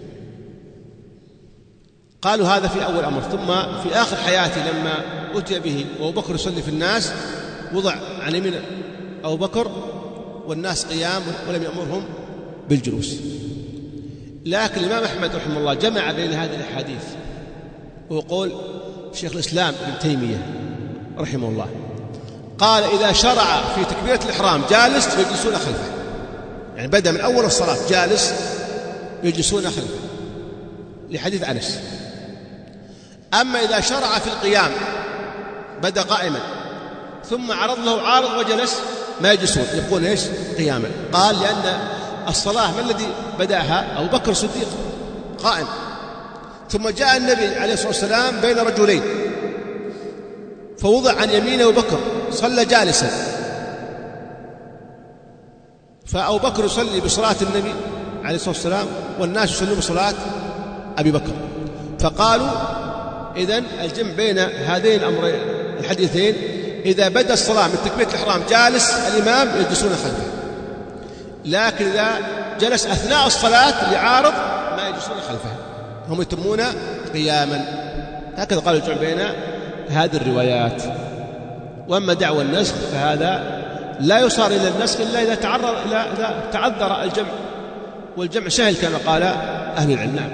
B: قالوا هذا في أول أمر. ثم في آخر حياته لما أتي به وأبو بكر يصلي في الناس وضع عن يمين أبو بكر والناس قيام ولم يأمرهم بالجلوس. لكن الإمام أحمد رحمه الله جمع بين هذه الأحاديث، وقول شيخ الإسلام ابن تيمية رحمه الله قال إذا شرع في تكبيرة الإحرام جالس يجلسون خلفه، يعني بدأ من أول الصلاة جالس يجلسون خلفه لحديث أنس. أما إذا شرع في القيام بدأ قائما ثم عرض له عارض وجلس ما يجلسون، يبقون قياما. قال لأن الصلاة ما الذي بدأها؟ أبو بكر الصديق قائم، ثم جاء النبي عليه الصلاة والسلام بين رجلين فوضع عن يمينه أبو بكر صلى جالسا، فأبو بكر يصلي بصلاة النبي عليه الصلاة والسلام والناس يصلون بصلاة أبي بكر. فقالوا إذن الجمع بين هذين الأمرين الحديثين إذا بدأ الصلاة من تكبيرة الإحرام جالس الإمام يجلسون خلفه، لكن إذا جلس أثناء الصلاة لعارض ما يجلسون خلفه، هم يتمون قياما. هكذا قالوا الجمع بين هذه الروايات. وأما دعوى النسخ فهذا لا يصار إلى النسخ إلا إذا تعذر الجمع، والجمع سهل كما قال أهل العلم.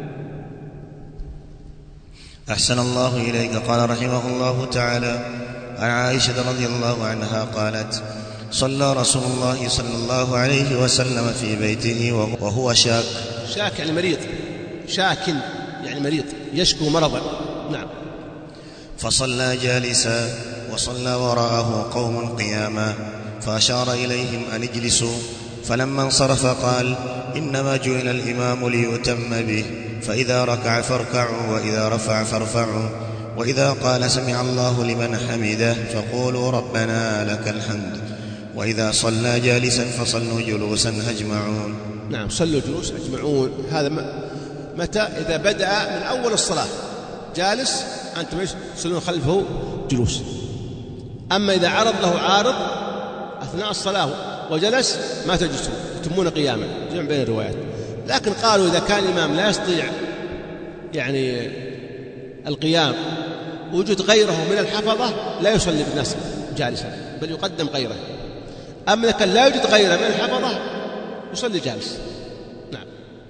A: أحسن الله إليك. قال رحمه الله تعالى عن عائشة رضي الله عنها قالت صلى رسول الله صلى الله عليه وسلم في بيته وهو شاك
B: يعني مريض، شاك يعني مريض يشكو مرضا. نعم.
A: فصلى جالسا وصلى وراءه قوم قياما فأشار إليهم أن اجلسوا، فلما انصرف قال إنما جعل الإمام ليؤتم به، فإذا ركع فاركعوا وإذا رفع فارفعوا، وإذا قال سمع الله لمن حمده فقولوا ربنا لك الحمد، وإذا صلى جالسا فصلوا جلوسا أجمعون.
B: نعم، صلوا جلوس أجمعون. هذا متى؟ إذا بدأ من أول الصلاة جالس أنتم تصلون خلفه جلوس. أما إذا عرض له عارض أثناء الصلاة وجلس ما تجلسون، تتمون قياما، جمع بين الروايات. لكن قالوا إذا كان الإمام لا يستطيع يعني القيام وجود غيره من الحفظة لا يصلي بالناس جالسا، بل يقدم غيره. أما إذا كان لا يوجد غيره من الحفظة يصلي جالس. نعم.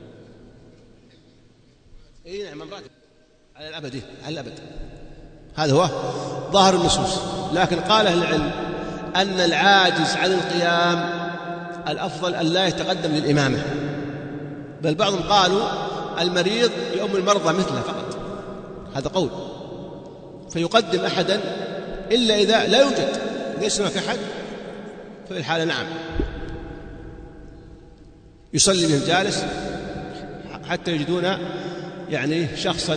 B: نعم، مراتب على الأبد، على الأبد. هذا هو ظاهر النصوص. لكن قال أهل العلم أن العاجز عن القيام الأفضل أن لا يتقدم للإمامة، بل بعضهم قالوا المريض يؤم المرضى مثله فقط، هذا قول، فيقدم أحدا إلا إذا لا يوجد ليس هناك أحد، ففي الحالة نعم يصلي بهم جالس حتى يجدون يعني شخصا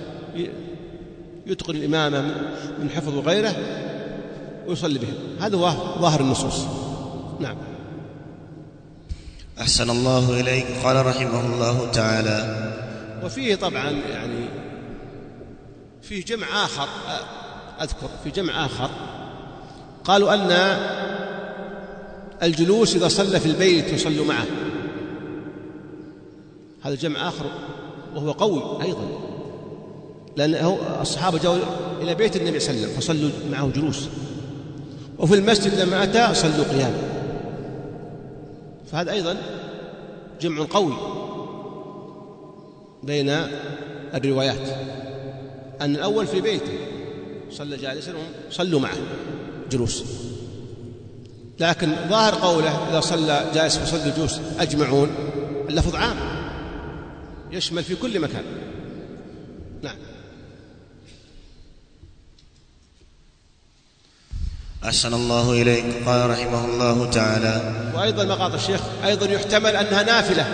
B: يتقن الإمامة من حفظ غيره ويصلي بهم. هذا هو ظاهر النصوص. نعم.
A: أحسن الله إليك. قال رحمه الله تعالى:
B: وفيه طبعا يعني فيه جمع آخر، أذكر في جمع آخر قالوا أن الجلوس إذا صلى في البيت يصلوا معه، هذا جمع آخر وهو قوي أيضا، لأن الصحابة جاءوا إلى بيت النبي صلى الله عليه وسلم فصلوا معه جلوس، وفي المسجد لما أتى صلوا قيام، فهذا أيضا جمع قوي بين الروايات، أن الأول في بيته صلى جالسا صلوا معه جلوس. لكن ظاهر قوله إذا صلى جالس وصلى جلوس أجمعون، اللفظ عام يشمل في كل مكان. نعم.
A: أحسن الله إليك. قال رحمه الله تعالى:
B: وأيضا ما قال الشيخ أيضا يحتمل أنها نافلة،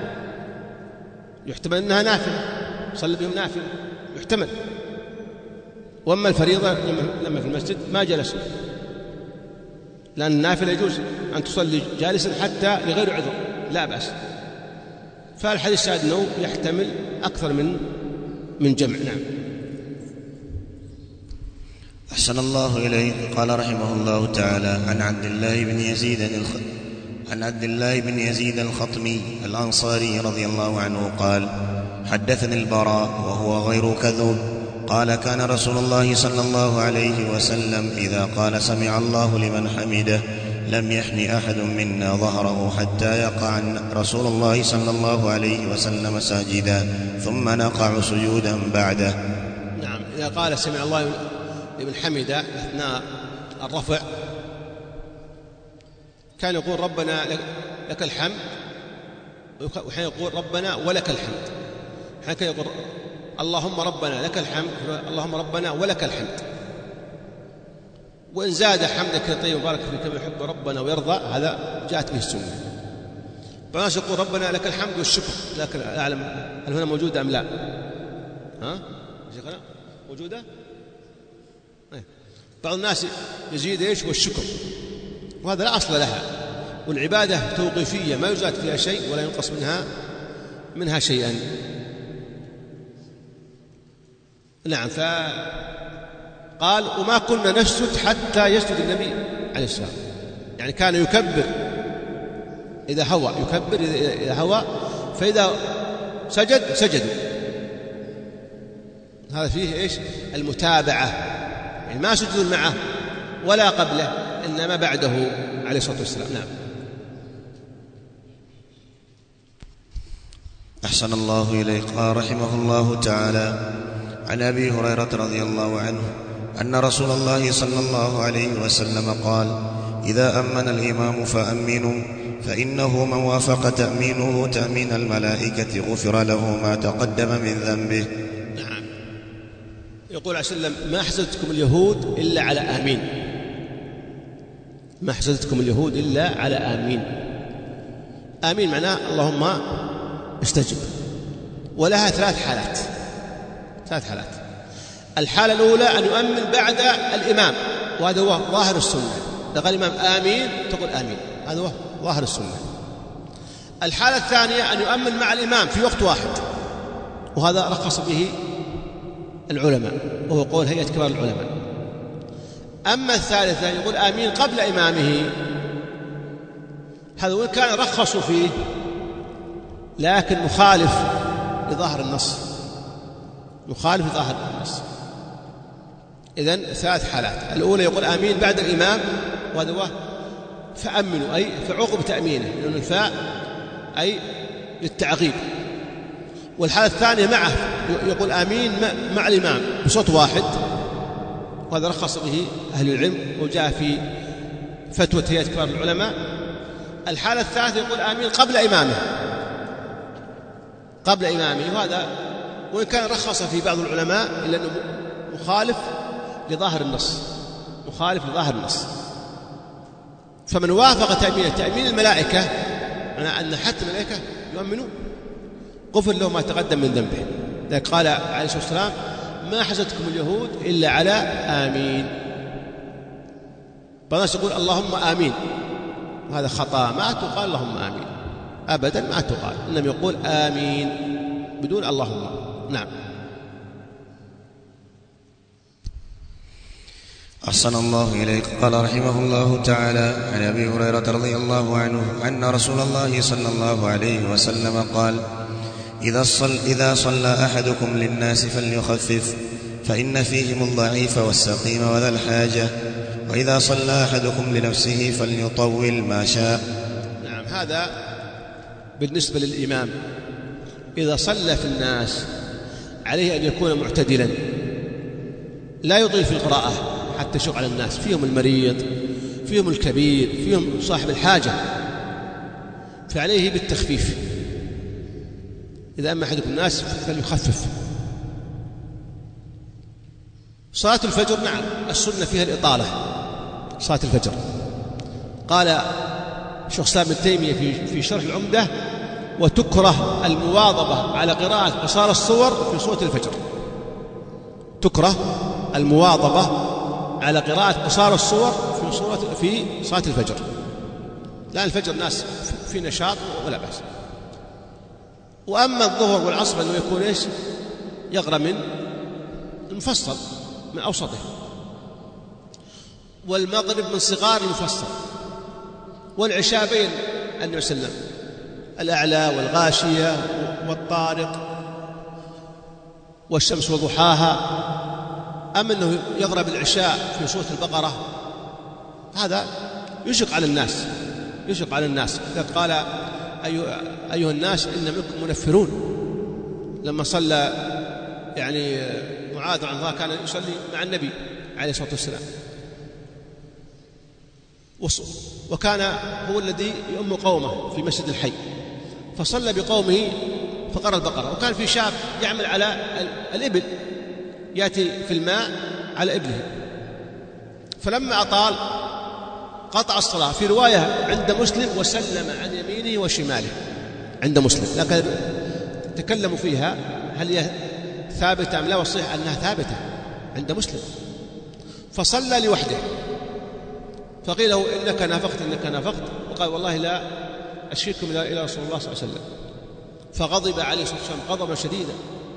B: يحتمل أنها نافلة، صلى بهم نافلة يحتمل. وأما الفريضة لما في المسجد ما جلسوا، لأن النافلة يجوز أن تصلي جالسا حتى لغير عذر لا بأس. فالحديث شاهد أنه يحتمل أكثر من جمع. نعم.
A: أحسن الله إليك. قال رحمه الله تعالى: عن عبد الله بن يزيد الخطمي الأنصاري رضي الله عنه قال: حدثني البراء وهو غير كذوب قال: كان رسول الله صلى الله عليه وسلم إذا قال سمع الله لمن حمده لم يحن أحد منا ظهره حتى يقع رسول الله صلى الله عليه وسلم ساجدا ثم نقع سجودا بعده.
B: نعم. إذا قال سمع الله لمن حمده أثناء الرفع كان يقول ربنا لك الحمد، وحين يقول ربنا ولك الحمد، حين كان يقول اللهم ربنا لك الحمد، اللهم ربنا ولك الحمد. وإن زاد حمدك طيب مبارك فيه كما يحب ربنا ويرضى، هذا جاءت به السنة. فالناس يقول ربنا لك الحمد والشكر، لكن لا أعلم هل هنا موجودة أم لا. شيخنا موجودة؟ بعض الناس يزيد إيش والشكر، وهذا لا أصل لها، والعبادة توقيفية ما يزاد فيها شيء ولا ينقص منها شيئا. نعم. فقال وما كنا نسجد حتى يسجد النبي عليه السلام، يعني كان يكبر إذا هوى، يكبر إذا هوى، فإذا سجدوا. هذا فيه إيش المتابعة، يعني ما سجدوا معه ولا قبله إنما بعده عليه الصلاة والسلام. نعم.
A: أحسن الله إليك. قال رحمه الله تعالى: عن أبي هريرة رضي الله عنه أن رسول الله صلى الله عليه وسلم قال: إذا أمن الإمام فأمنوا، فإنه من وافق تأمينه تأمين الملائكة غفر له ما تقدم من ذنبه.
B: نعم. يقول عليه وسلم: ما حسدتكم اليهود إلا على آمين، ما حسدتكم اليهود إلا على آمين. آمين معناه اللهم استجب، ولها ثلاث حالات. الحالة الأولى أن يؤمن بعد الإمام، وهذا هو ظاهر السنة. إذا قال الإمام آمين تقول آمين، هذا هو ظاهر السنة. الحالة الثانية أن يؤمن مع الإمام في وقت واحد، وهذا رخص به العلماء، وهو قول هيئة كبار العلماء. أما الثالثة يقول آمين قبل إمامه، هذا وإن كان رخصوا فيه لكن مخالف لظاهر النص، مخالف لظاهر النص. إذن ثلاث حالات: الأولى يقول آمين بعد الإمام، وهذا هو فأمنوا أي فعقب تأمينه، لأن الفاء أي للتعقيب. والحالة الثانية معه يقول آمين مع الإمام بصوت واحد، وهذا رخص به أهل العلم وجاء في فتوى هيئة كبار العلماء. الحالة الثالثة يقول آمين قبل إمامه، قبل إمامه، وهذا وإن كان رخص في بعض العلماء إلا أنه مخالف لظاهر النص، مخالف لظاهر النص. فمن وافق تأمين الملائكة، معنى أن حتى الملائكة يؤمنون، غفر له ما تقدم من ذنبه. لذلك قال عليه الصلاة والسلام: ما حسدتكم اليهود إلا على آمين. بعض الناس يقول اللهم آمين، وهذا خطأ، ما تقال اللهم آمين أبدا، ما تقال، إنما يقول آمين بدون اللهم. نعم.
A: أحسن الله إليك. قال رحمه الله تعالى: عن أبي هريرة رضي الله عنه أن رسول الله صلى الله عليه وسلم قال: إذا صلى أحدكم للناس فليخفف، فإن فيهم الضعيف والسقيم وذا الحاجة، وإذا صلى أحدكم لنفسه فليطول ما شاء.
B: نعم، هذا بالنسبة للإمام. إذا صلى في الناس عليه أن يكون معتدلا، لا يطيل في القراءة حتى يشق على الناس، فيهم المريض، فيهم الكبير، فيهم صاحب الحاجة، فعليه بالتخفيف. إذا أما أحدكم الناس فليخفف. صلاة الفجر، نعم، السنة فيها الإطالة. صلاة الفجر قال شيخ الإسلام ابن تيمية في شرح العمدة: وتكره المواظبة على قراءة قصار الصور في سورة الفجر. تكره المواظبة على قراءة قصار الصور في صلاة الفجر، لأن الفجر ناس في نشاط ولا بأس. وأما الظهر والعصر أنه يكون إيش؟ يقرأ من المفصل، من أوسطه. والمغرب من صغار المفصل. والعشاء بين النبي صلى الله عليه وسلم: الأعلى والغاشية والطارق والشمس وضحاها. أما أنه يقرأ بالعشاء في سورة البقرة هذا يشق على الناس، يشق على الناس. قال: أيها الناس إن منكم منفرون. لما صلى يعني معاذ عن الله كان يصلي مع النبي عليه الصلاة والسلام، وكان هو الذي يؤم قومه في مسجد الحي، فصلى بقومه فقرأ البقرة. وكان في شاب يعمل على الإبل، يأتي في الماء على إبله، فلما أطال قطع الصلاة. في رواية عند مسلم: وسلم عن يمينه وشماله، عند مسلم، لكن تكلموا فيها هل هي ثابتة أم لا، والصحيح أنها ثابتة عند مسلم. فصلى لوحده، فقيل له: إنك نافقت، إنك نافقت. وقال: والله لا أشكيكم إلى رسول الله صلى الله عليه وسلم. فغضب عليه الصلاة والسلام غضبا شديدا،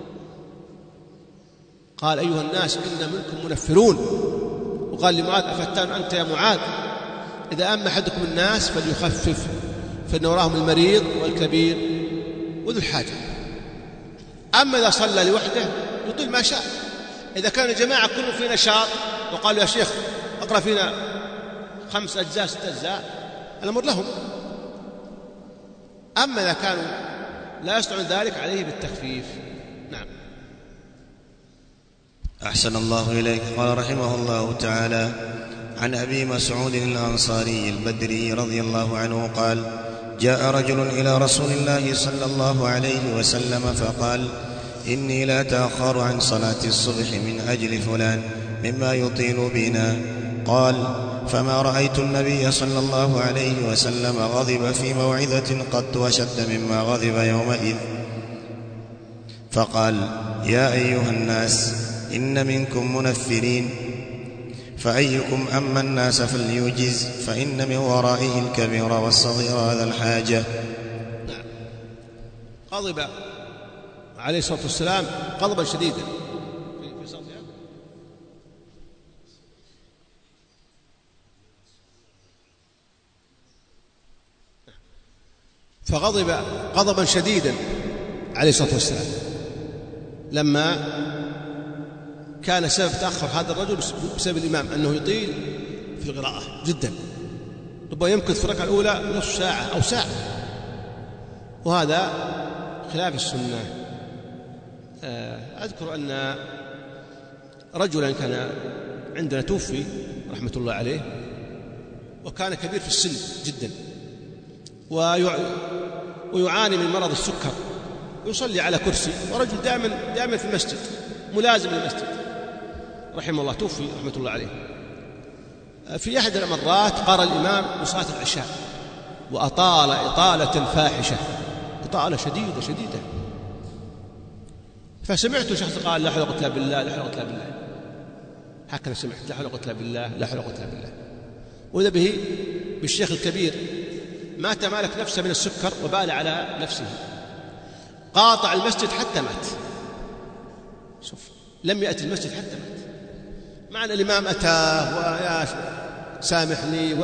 B: قال: أيها الناس إن منكم منفرون. وقال لمعاذ: أفتان أنت يا معاذ؟ إذا أما أحدكم الناس فليخفف، فإن وراهم المريض والكبير وذو الحاجة. أما إذا صلى لوحده يطيل ما شاء. إذا كان الجماعة كلهم في نشاط وقالوا: يا شيخ أقرأ فينا 5 أجزاء 6 أجزاء، الأمر لهم. أما إذا كانوا لا يستطيعون ذلك عليه بالتخفيف. نعم.
A: أحسن الله إليك. قال رحمه الله تعالى: عن أبي مسعود الأنصاري البدري رضي الله عنه قال: جاء رجل إلى رسول الله صلى الله عليه وسلم فقال: إني لا أتأخر عن صلاة الصبح من أجل فلان مما يطيل بنا. قال: فما رأيت النبي صلى الله عليه وسلم غضب في موعظة قط وشد مما غضب يومئذ. فقال: يا أيها الناس فإن منكم منفرين، فأيكم أما الناس فليوجز، فإن من ورائه الكبير والصغير ذا الحاجة.
B: غضب عليه الصلاة والسلام غضبا شديدا في صوتها. فغضب غضبا شديدا عليه الصلاة والسلام لما كان سبب تأخر هذا الرجل بسبب الإمام أنه يطيل في القراءة جدا، ربما يمكث في الركعة الأولى نصف ساعة أو ساعة، وهذا خلاف السنة. أذكر أن رجلا كان عندنا توفي رحمة الله عليه، وكان كبير في السن جدا، ويعاني من مرض السكر، يصلي على كرسي، ورجل دائما في المسجد ملازم للمسجد رحمه الله، توفي رحمة الله عليه. في أحد المرات قرأ الإمام بصلاة العشاء وأطال إطالة فاحشة، إطالة شديدة، فسمعت شخص قال لا حول ولا قوة إلا بالله، لا حول ولا قوة إلا بالله، هكذا سمعت لا حول ولا قوة إلا بالله، لا حول ولا قوة إلا بالله. وإذا به بالشيخ الكبير ما تمالك نفسه من السكر وبال على نفسه، قاطع المسجد حتى مات. شوف، لم يأتي المسجد حتى مات، مع أن الإمام أتاه ويا سامحني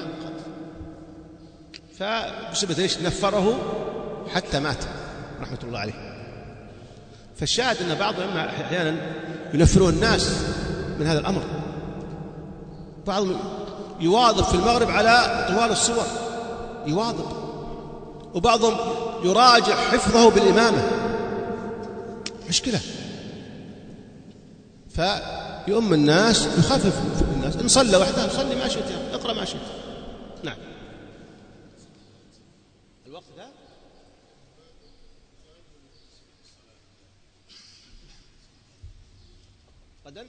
B: فبسبب ايش نفره حتى مات رحمة الله عليه. فالشاهد أن بعضهم أحيانا ينفرون الناس من هذا الأمر، بعضهم يواظب في المغرب على طوال الصور يواظب، وبعضهم يراجع حفظه بالإمامة، مشكلة. فيؤم الناس يخفف الناس، إن صلى وحده صلي ما شئت، اقرأ ما شئت. نعم. الوقت ده غدا.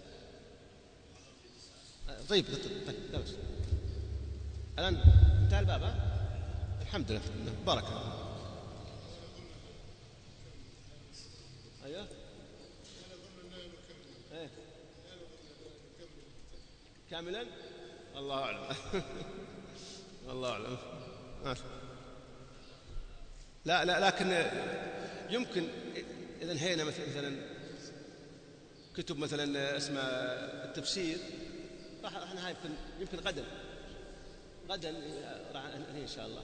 B: طيب درس الآن انتهى الباب. الحمد لله، بارك الله. أيوه كاملا، الله أعلم. الله أعلم. لا لكن يمكن إذا انهينا مثلا كتب مثلا اسمها التفسير راح نهاية يمكن غدا راح ننهي إن شاء الله.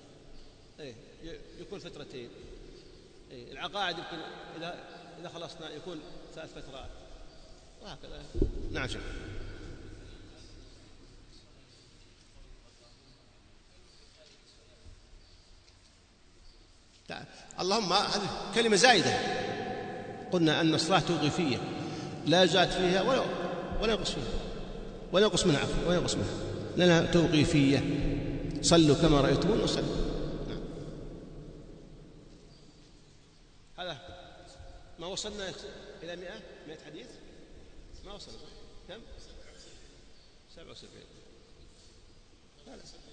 B: يكون فترتين. العقائد يمكن إذا خلصنا يكون 3 فترات وهكذا. نعم شيخ. اللهم هذه كلمة زايدة، قلنا أن الصلاة توقيفية لا زاد فيها ولا ينقص فيها ولا ينقص منها، عفوا ولا ينقص منها، لأنها توقيفية. صلوا كما رأيتمون وصلوا. نعم. هذا ما وصلنا إلى 100 حديث، ما وصلنا كم؟ 77. لا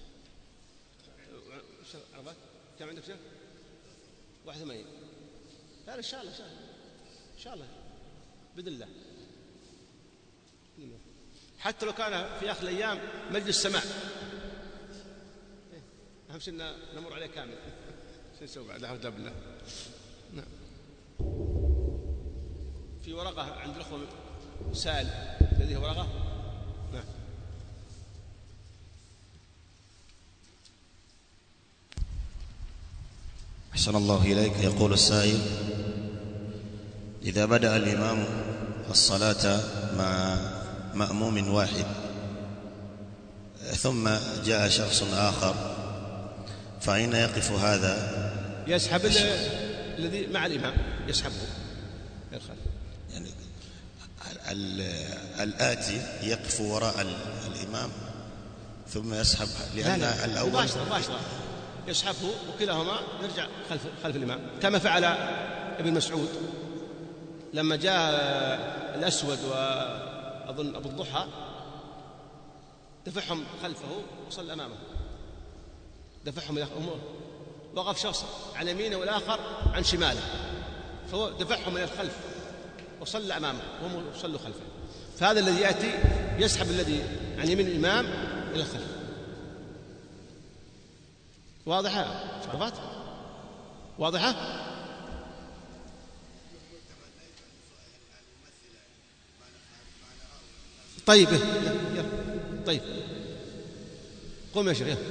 B: عرفت كم عندك شيء؟ 81. لا إن شاء الله إن شاء الله بإذن الله. حتى لو كان في آخر الأيام مجلس سماع، أهم شيء نمر عليه كامل. شو نسوي بعد؟ لا حول ولا قوة إلا بالله. نعم. في ورقة عند الأخوة سائل لديه ورقة. نعم.
A: أحسن الله إليك. يقول السائل: إذا بدأ الإمام الصلاة مع مأموم واحد ثم جاء شخص آخر، فأين يقف هذا؟
B: يسحب الذي مع الإمام، يسحبه
A: يعني الآتي يقف وراء الإمام ثم يسحب، لأن
B: لا
A: الأول
B: مباشرة يسحبه وكلاهما يرجع خلف الإمام، كما فعل ابن مسعود لما جاء الأسود وأظن أبو الضحى دفعهم خلفه وصلى أمامه، دفعهم إلى وقف شخص عن يمينه والآخر عن شماله، فهو دفعهم إلى الخلف وصلى أمامه وهم صلوا خلفه، فهذا الذي يأتي يسحب الذي عن يمين الإمام إلى الخلف. واضحة عرفت؟ واضحة؟ طيب يلا طيب قوم يا شيخ يلا.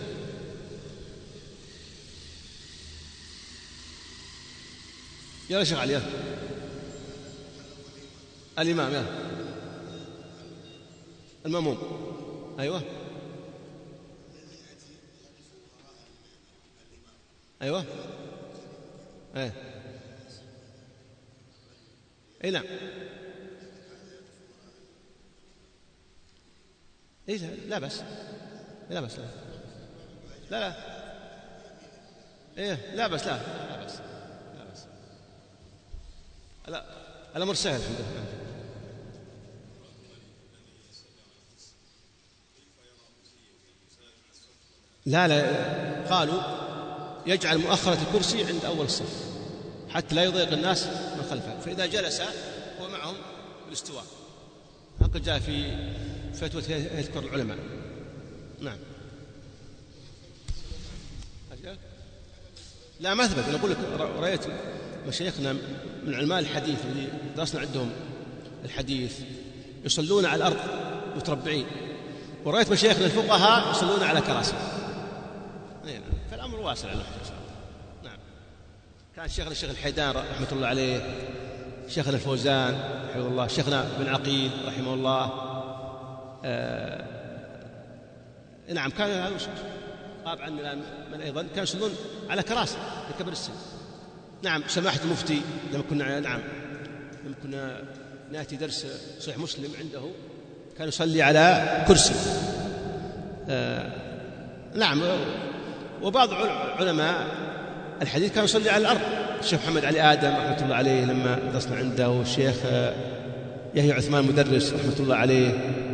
B: يلا شيخ علي يلا. الإمام يلا. المأموم أيوة أيوة ايه اي نعم اي لا بس لا بس لا لا ايه لا بس لا بس لا بس لا الأمر سهل الحمد لله. لا قالوا يجعل مؤخرة الكرسي عند أول الصف حتى لا يضيق الناس من خلفه، فإذا جلس هو معهم بالاستواء، هكذا جاء في فتوى يذكر العلماء. نعم لا ما ثبت. أنا أقول لك رأيت مشايخنا من علماء الحديث اللي درسنا عندهم الحديث يصلون على الأرض متربعين، ورأيت مشايخنا الفقهاء يصلون على كراسي. فالأمر واسع على نعم. كان شيخنا الشيخ الحيدان رحمة الله عليه، شيخنا الفوزان حفظه الله، شيخنا بن عقيل رحمه الله. نعم كان هذا طبعا من أيضا كانوا يصلون على كراسي لكبر السن. نعم سماحة المفتي لما كنا لما كنا نأتي درس صحيح مسلم عنده كان يصلي على كرسي. نعم. وبعض علماء الحديث كان يصلي على الأرض، الشيخ محمد علي آدم رحمة الله عليه لما درسنا عنده، والشيخ يحيى عثمان مدرس رحمة الله عليه.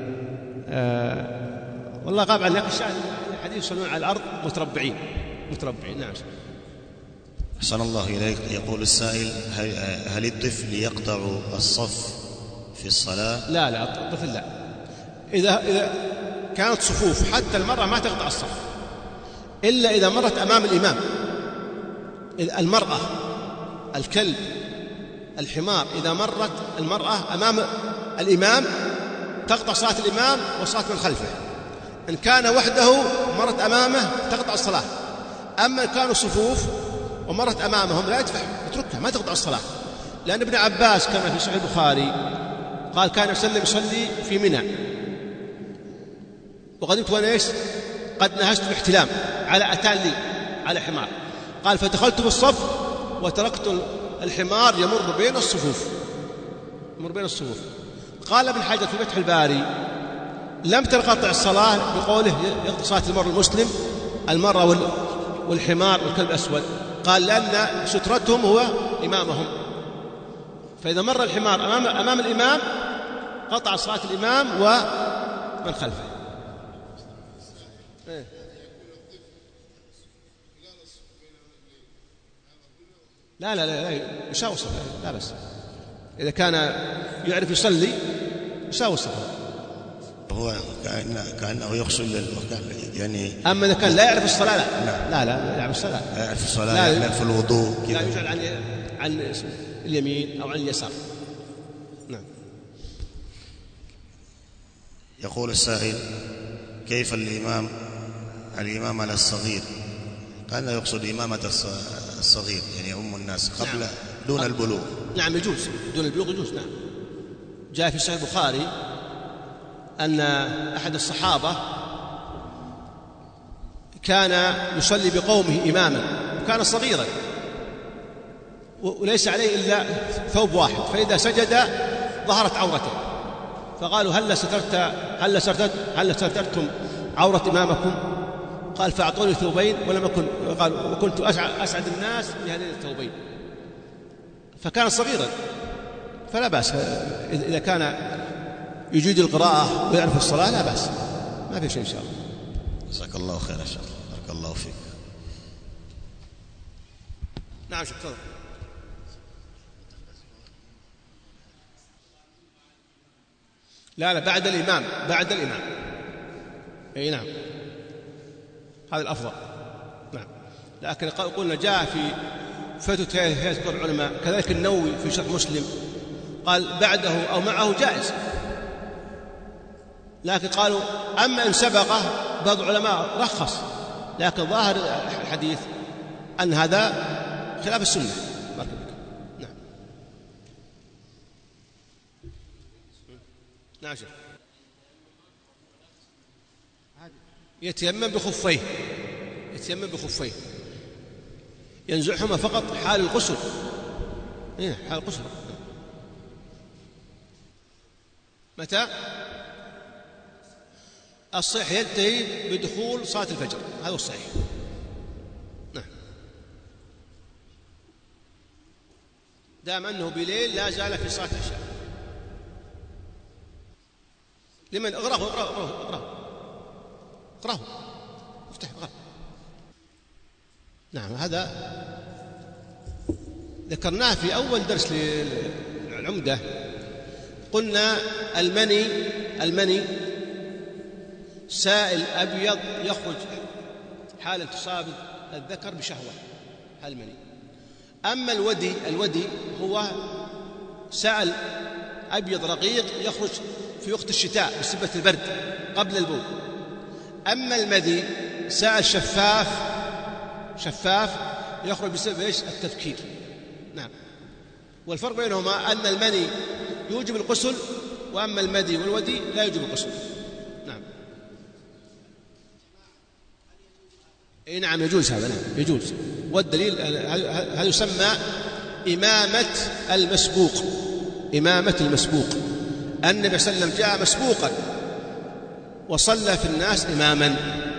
B: والله غاب عن الحديث يصلون على الأرض متربعين. نعم.
A: أحسن الله إليك. يقول السائل هل الطفل يقطع الصف في الصلاة؟ لا
B: الطفل لا. إذا كانت صفوف حتى المرأة ما تقطع الصف إلا إذا مرت أمام الإمام. المرأة، الكلب، الحمار، إذا مرت المرأة أمام الإمام تقطع صلاة الإمام وصلاة من خلفه. إن كان وحده مرت أمامه تقطع الصلاة. أما إن كانوا صفوف ومرت أمامهم لا يدفع، يتركها ما تقطع الصلاة. لأن ابن عباس كما في صحيح البخاري قال كان يصلي في منى وقدمت وأنا قد نهشت باحتلام على أتان لي على حمار. قال فدخلت بالصف وتركت الحمار يمر بين الصفوف. قال ابن حجر في فتح الباري لم تنقطع الصلاة بقوله يقطع صلاة المرء المسلم المرأة والحمار والكلب الأسود. قال لأن سترتهم هو إمامهم، فإذا مر الحمار أمام الإمام قطع صلاة الإمام ومن خلفه. لا يساوي الصف لا بس إذا كان يعرف يصلي يساوي الصف.
A: هو كأنه يغسل يعني.
B: أما إذا كان لا يعرف الصلاة لا يعرف الصلاة،
A: لا يعرف الصلاة، لا يعرف الوضوء،
B: لا يجعل عن اليمين أو عن اليسار. نعم.
A: يقول السائل كيف الإمام على الصغير؟ كان يقصد إمامة الصغير يعني أم الناس قبل دون البلوغ.
B: نعم يجوز دون البلوغ يجوز. نعم جاء في صحيح البخاري أن أحد الصحابة كان يصلي بقومه إماما وكان صغيرا وليس عليه إلا ثوب واحد، فإذا سجد ظهرت عورته، فقالوا هل سترتم عورة إمامكم؟ قال فأعطوني ثوبين ولم أكن، قال وكنت أسعد الناس بهذين الثوبين. فكان صغيرا فلا بأس إذا كان يجيد القراءة ويعرف الصلاة لا بأس، ما في شيء إن شاء الله.
A: جزاك الله خير يا شيخ، بارك الله فيك.
B: نعم شكرا. لا بعد الإمام، بعد الإمام. أي نعم، هذا الأفضل. نعم، لكن قلنا جاء في فتوى هيئة العلماء، كذلك النووي في شرح مسلم قال بعده أو معه جائز، لكن قالوا أما إن سبقه بعض العلماء رخص، لكن ظاهر الحديث أن هذا خلاف السنة. نعم. نعم. يتيمم بخفيه، يتيمم بخفيه، ينزعهما فقط حال الغسل. حال الغسل. متى؟ الصحيح ينتهي بدخول صلاة الفجر، هذا الصحيح. نعم، دام أنه بليل لا زال في صلاة العشاء. لمن؟ اقرأه افتح اقرأ. نعم، هذا ذكرناه في أول درس للعمدة. قلنا المني سائل أبيض يخرج حال اتصاب الذكر بشهوة، المني. أما الودي هو سائل أبيض رقيق يخرج في وقت الشتاء بسبب البرد قبل البول. أما المذي سائل شفاف يخرج بسبب التفكير. نعم، والفرق بينهما أن المني يوجب الغسل، وأما المذي والودي لا يوجب الغسل. نعم. اي نعم، يجوز هذا، نعم يجوز. والدليل هذا يسمى إمامة المسبوق. إمامة المسبوق، النبي صلى الله عليه وسلم جاء مسبوقا وصلى في الناس إماما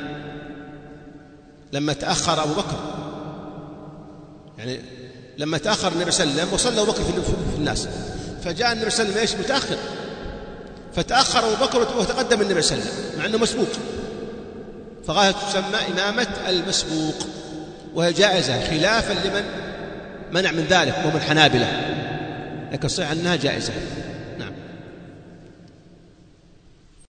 B: لما تأخر أبو بكر، يعني لما تأخر النبي صلى الله عليه وسلم وصلى أبو بكر في الناس، فجاء النبي صلى الله عليه وسلم متأخر، فتأخر أبو بكر وتقدم النبي صلى الله عليه وسلم مع أنه مسبوق، فغاية تسمى إمامة المسبوق، وهي جائزة خلافا لمن منع من ذلك ومن الحنابلة، لكن صحيح أنها جائزة.